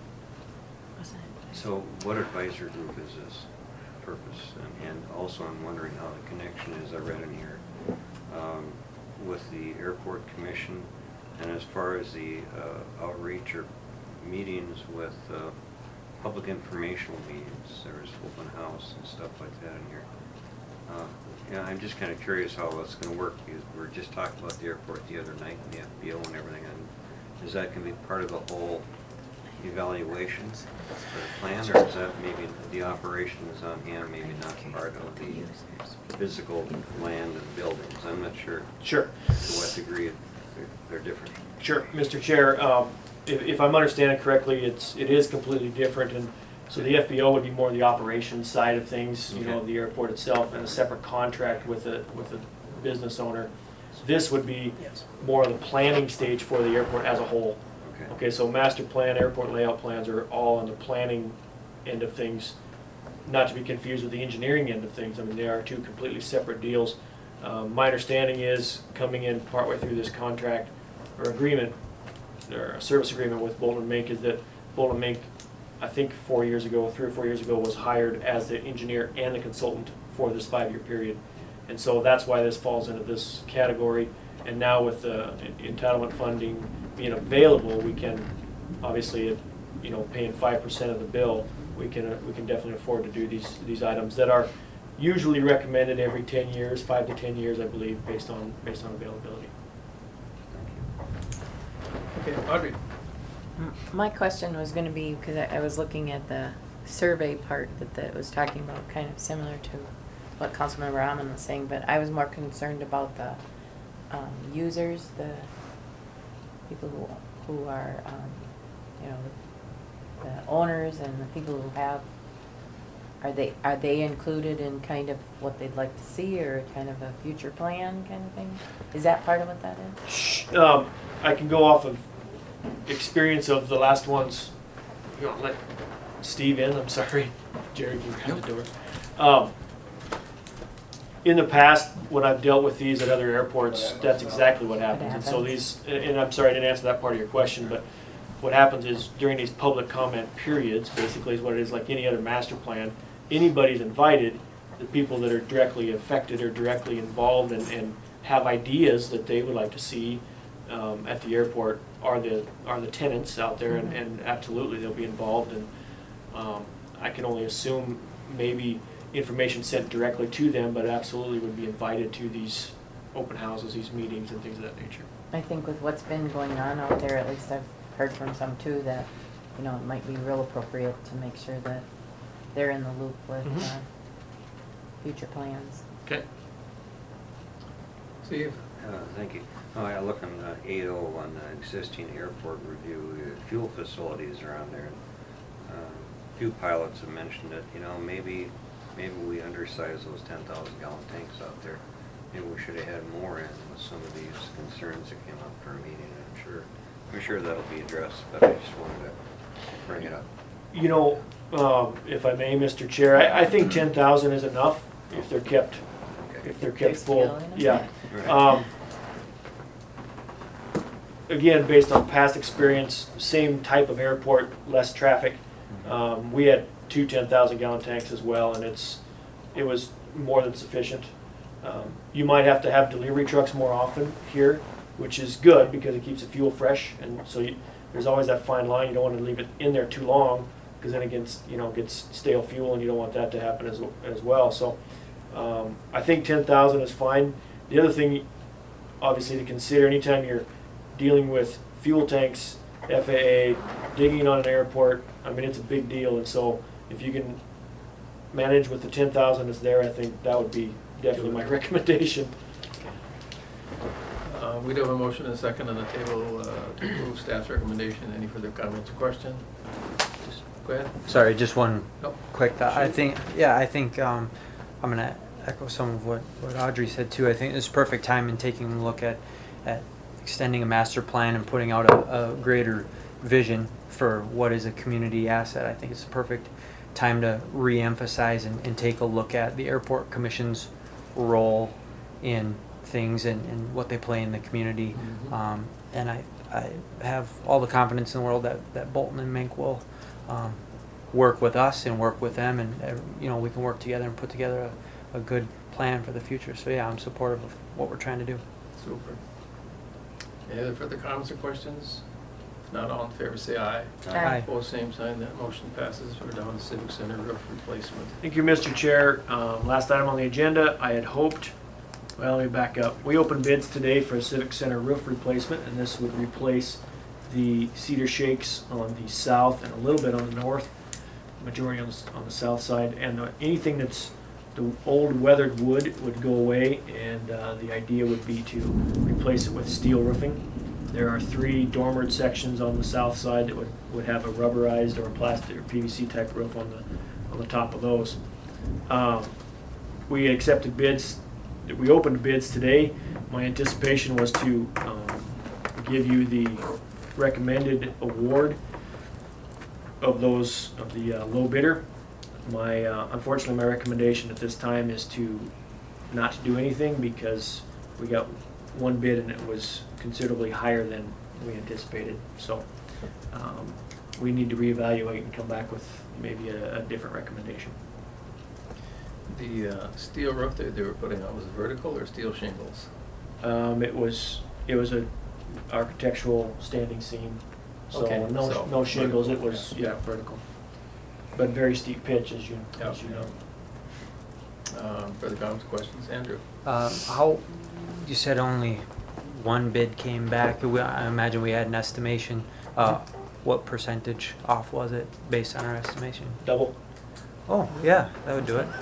So what advisory group is this purpose? And- And also I'm wondering how the connection is, I read in here, um, with the airport commission, and as far as the uh, outreach or meetings with uh, public informational meetings, there's open house and stuff like that in here. Uh, Yeah, I'm just kind of curious how that's going to work, because we were just talking about the airport the other night and the F B O and everything, and is that going to be part of the whole evaluation for the plan, or is that maybe the operation is on hand, maybe not part of the physical land and buildings? I'm not sure Sure. to what degree they're, they're different. Sure, Mister Chair, um, if, if I'm understanding correctly, it's, it is completely different, and so the F B O would be more the operations side of things, you know, Okay. the airport itself, and a separate contract with a, with a business owner. This would be more of the planning stage for the airport as a whole. Okay. Okay, so master plan, airport layout plans are all on the planning end of things, not to be confused with the engineering end of things. I mean, they are two completely separate deals. Um, my understanding is, coming in partway through this contract or agreement, or a service agreement with Bolton Mink, is that Bolton Mink, I think four years ago, three or four years ago, was hired as the engineer and the consultant for this five-year period. And so that's why this falls into this category. And now with the entitlement funding being available, we can, obviously, you know, paying five percent of the bill, we can, uh, we can definitely afford to do these, these items that are usually recommended every ten years, five to ten years, I believe, based on, based on availability. Okay, Audrey. M- My question was gonna be, because I, I was looking at the survey part that, that was talking about, kind of similar to what Councilmember Rahman was saying, but I was more concerned about the, um, users, the people who, who are, um, you know, the owners and the people who have, are they, are they included in kind of what they'd like to see, or kind of a future plan kind of thing? Is that part of what that is? Um, I can go off of experience of the last ones. You want to let Steve in? I'm sorry. Jared, you have the door. Um, in the past, when I've dealt with these at other airports, that's exactly what happens. And so these, and I'm sorry I didn't answer that part of your question, but what happens is during these public comment periods, basically is what it is like any other master plan, anybody's invited, the people that are directly affected or directly involved and, and have ideas that they would like to see um, at the airport are the are the tenants out there, and, and absolutely they'll be involved. And um, I can only assume maybe information sent directly to them, but absolutely would be invited to these open houses, these meetings, and things of that nature. I think with what's been going on out there, at least I've heard from some too, that, you know, it might be real appropriate to make sure that they're in the loop with Mhm. uh, future plans. Okay. Steve? Uh, Thank you. Oh, I look on uh, eight oh on the existing airport review, uh, fuel facilities are on there. Uh, A few pilots have mentioned it, you know, maybe, maybe we undersize those ten thousand gallon tanks out there. maybe we should have had more in with some of these concerns that came up for a meeting. I'm sure, I'm sure that'll be addressed, but I just wanted to bring it up. You know, um, if I may, Mister Chair, I, I think ten thousand is enough if they're kept, Okay. if they're kept They're full. still in it? Yeah. Right. Um, again, based on past experience, same type of airport, less traffic. Um, we had two ten thousand gallon tanks as well, and it's, it was more than sufficient. Um, you might have to have delivery trucks more often here, which is good because it keeps the fuel fresh, and so you, there's always that fine line. You don't want to leave it in there too long, because then it gets, you know, gets stale fuel, and you don't want that to happen as as well. So um, I think ten thousand is fine. The other thing, obviously, to consider anytime you're dealing with fuel tanks, F A A, digging on an airport, I mean, it's a big deal, and so if you can manage with the ten thousand that's there, I think that would be definitely my recommendation. Uh, We do have a motion and a second on the table uh, to approve staff's recommendation. Any further comments or questions? Just go ahead. Sorry, just one Nope. quick thought. I Sure. think, yeah, I think um, I'm gonna echo some of what, what Audrey said too. I think it's perfect time in taking a look at, at extending a master plan and putting out a, a greater vision for what is a community asset. I think it's the perfect time to re-emphasize and, and take a look at the airport commission's role in things and, and what they play in the community. Mhm. Um, and I, I have all the confidence in the world that, that Bolton and Mink will um, work with us and work with them, and uh, you know, we can work together and put together a, a good plan for the future. So yeah, I'm supportive of what we're trying to do. Super. Any other further comments or questions? If not, all in favor, say aye. Aye. Opposed, same sign. That motion passes. We're down to Civic Center roof replacement. Thank you, Mister Chair. Um, last item on the agenda, I had hoped, well, let me back up. We opened bids today for a Civic Center roof replacement, and this would replace the cedar shakes on the south and a little bit on the north, majority on the, s- on the south side. And uh, anything that's the old weathered wood would go away, and uh, the idea would be to replace it with steel roofing. There are three dormered sections on the south side that would, would have a rubberized or a plastic or P V C type roof on the on the top of those. Um, we accepted bids. We opened bids today. My anticipation was to um, give you the recommended award of those of the uh, low bidder. My uh, unfortunately, my recommendation at this time is to not do anything because we got one bid and it was considerably higher than we anticipated. So um, we need to reevaluate and come back with maybe a, a different recommendation. The uh, steel roof that they were putting on, was it vertical or steel shingles? Um, it was it was a architectural standing seam, so Okay, no so no shingles. It vertical, was yeah vertical, but very steep pitch as you as you Yeah. know. Um, Further comments, questions? Andrew? Um, how, you said only one bid came back. We- I imagine we had an estimation. Uh, what percentage off was it based on our estimation? Double. Oh, yeah, that would do it.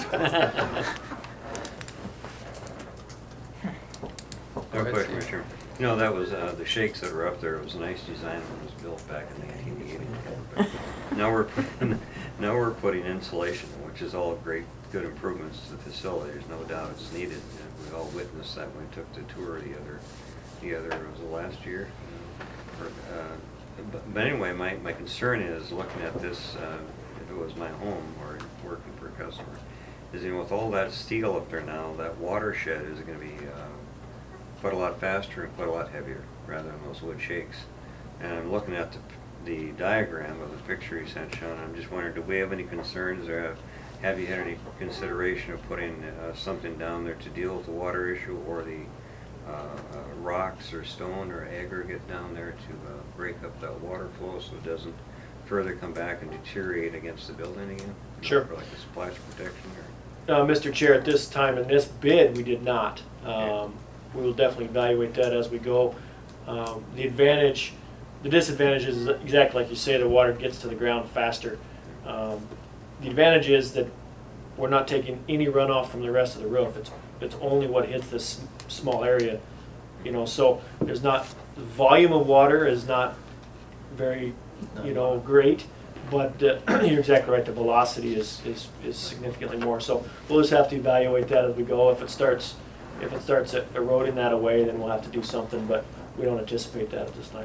Go No ahead, question, Steve. Mister You know, that was, uh, the shakes that were up there, it was a nice design when it was built back in nineteen eighty. But Now we're, putting- now we're putting insulation, which is all great, good improvements to the facility. There's no doubt it's needed. And we all witnessed that when we took the tour the other, the other, was it last year? Uh, or, uh, But, but anyway, my, my concern is, looking at this, uh, if it was my home or working for a customer, is, you know, with all that steel up there now, that watershed is gonna be, uh, quite a lot faster and quite a lot heavier, rather than those wood shakes. And I'm looking at the, the diagram of the picture you sent, Sean, I'm just wondering, do we have any concerns, or have, have you had any consideration of putting, uh, something down there to deal with the water issue, or the, uh, uh, rocks or stone or aggregate down there to, uh, break up that water flow so it doesn't further come back and deteriorate against the building again? Sure. For like a splash protection or? Uh, Mister Chair, at this time in this bid, we did not. Um, we will definitely evaluate that as we go. Um, the advantage, the disadvantage is exactly like you say, the water gets to the ground faster. Um, the advantage is that we're not taking any runoff from the rest of the roof. It's it's only what hits this small area, you know. So there's not, the volume of water is not very, you know, great. But uh, you're exactly right. The velocity is, is is significantly more. So we'll just have to evaluate that as we go. If it starts, if it starts eroding that away, then we'll have to do something, but we don't anticipate that at this time.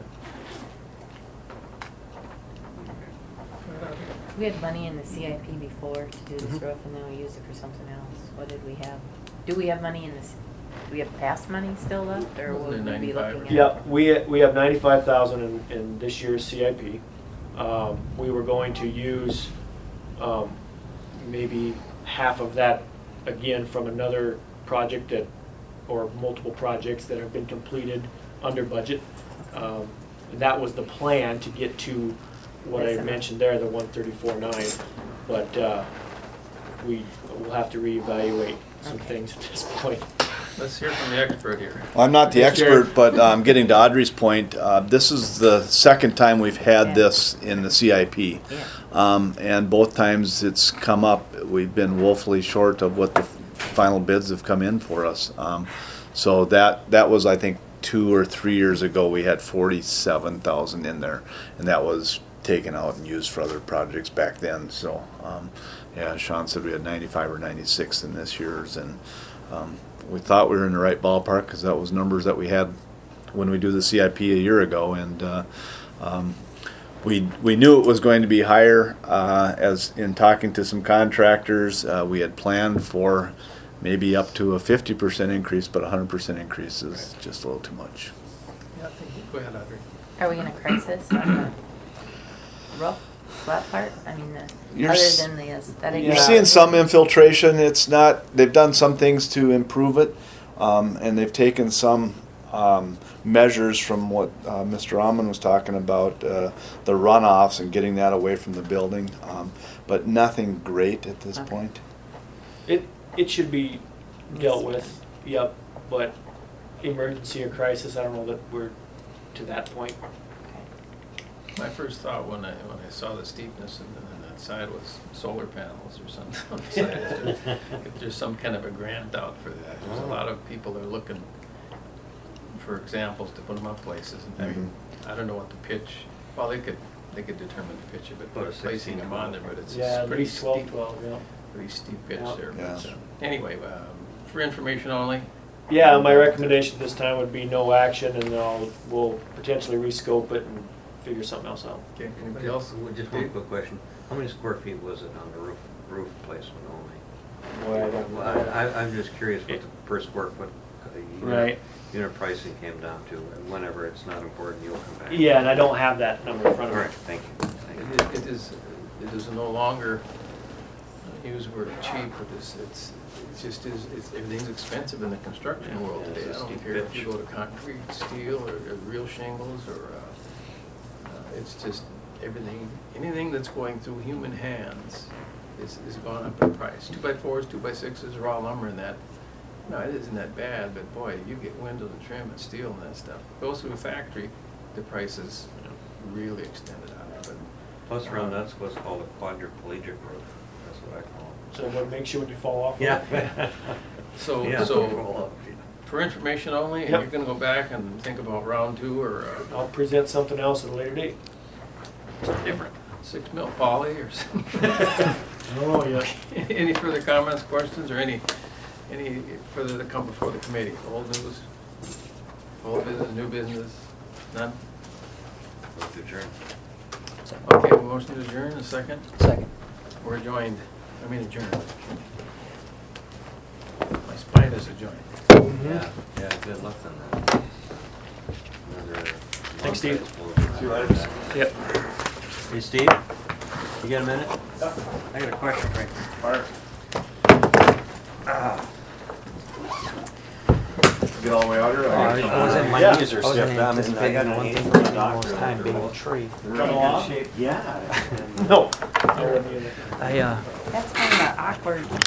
We had money in the C I P before to do this Mhm. roof, and then we used it for something else. What did we have? Do we have money in this, do we have past money still left, or Wasn't will it we be ninety-five or looking at? Yeah, we, we have ninety-five thousand in, in this year's C I P. Um, we were going to use, um, maybe half of that again from another project that, or multiple projects that have been completed under budget. Um, and that was the plan to get to what I This amount. mentioned there, the one thirty-four nine. But, uh, we will have to reevaluate some Okay. things at this point. Let's hear from the expert here. Well, I'm not the Yes, Jared. expert, but um, getting to Audrey's point, uh, this is the second time we've had Yeah. this in the C I P. Yeah. Um, and both times it's come up, we've been woefully short of what the final bids have come in for us. Um, so that, that was, I think, two or three years ago, we had forty-seven thousand in there. And that was taken out and used for other projects back then. So, um, yeah, Sean said we had ninety-five or ninety-six in this year's. And um, we thought we were in the right ballpark because that was numbers that we had when we do the C I P a year ago. And uh, um, we we knew it was going to be higher. Uh, as in talking to some contractors, uh, we had planned for maybe up to a fifty percent increase, but a hundred percent increase is just a little too much. Yeah, thank you. Go ahead, Audrey. Are we in a crisis on the roof, flat part? I mean, the, You're other s- than the aesthetic. You're Yeah. seeing some infiltration. It's not. They've done some things to improve it, um, and they've taken some um, measures from what uh, Mister Amman was talking about, uh, the runoffs and getting that away from the building, um, but nothing great at this Okay. point. It, it should be dealt with, yep, but emergency or crisis, I don't know that we're to that point. My first thought when I, when I saw the steepness and then that side was solar panels or something on the side. Is there- If there's some kind of a grant out for that, there's a lot of people that are looking for examples to put them up places. And I mean, I don't know what the pitch, well, they could, they could determine the pitch of it, Put a but placing sixteen them on there, but it's Yeah, a at pretty least twelve, steep, twelve, yeah. pretty steep pitch Yeah. there. Yeah. But, uh, anyway, um, for information only, Yeah, my recommendation this time would be no action, and I'll, we'll potentially rescope it and figure something else out. okay, anybody else? Well, Just one quick question. How many square feet was it on the roof, roof placement only? Boy, I don't Well, know. I, I- I'm just curious what the per square foot uh, unit- Right. unit pricing came down to, and whenever it's not important, you'll come back. Yeah, and I don't have that number in front All of right, me. thank you. Thank you. It is, it is, it is no longer, I use the word cheap, but it's, it's, it just is, it's, everything's expensive in the construction Yeah, world yeah, today. I it's a don't steep care if pitch. you go to concrete, steel, or, or real shingles, or, uh, uh, it's just everything, anything that's going through human hands is, is gone up in price. Two by fours, two by sixes, raw lumber and that, no, it isn't that bad, but boy, you get windows and trim and steel and that stuff. Goes through a factory, the price is really extended out there, but Plus around that's what's called a quadriplegic roof. That's what I call it. So what makes sure when you fall off? of it? Yeah. So, Yeah. so, for information only, and Yep. you're gonna go back and think about round two or uh, I'll present something else at a later date. different, six mil poly or something. Oh, yeah. Any further comments, questions, or any, any further to come before the committee? Old news, old business, new business, none? Move to adjourn. Okay, motion to adjourn, a second? Second. We're adjourned, I mean adjourned. My spine is adjourned. Mm-hmm. Yeah, yeah, good luck on that. Another. Thanks, Steve. See you later. Yep. Hey, Steve, you got a minute? I got a question for you. Bart. Get all the way out here. I was in my, Yeah. I wasn't anticipating one thing taking the most time being a tree. Come along? Yeah. No. I wouldn't either. I, uh, That's kind of an awkward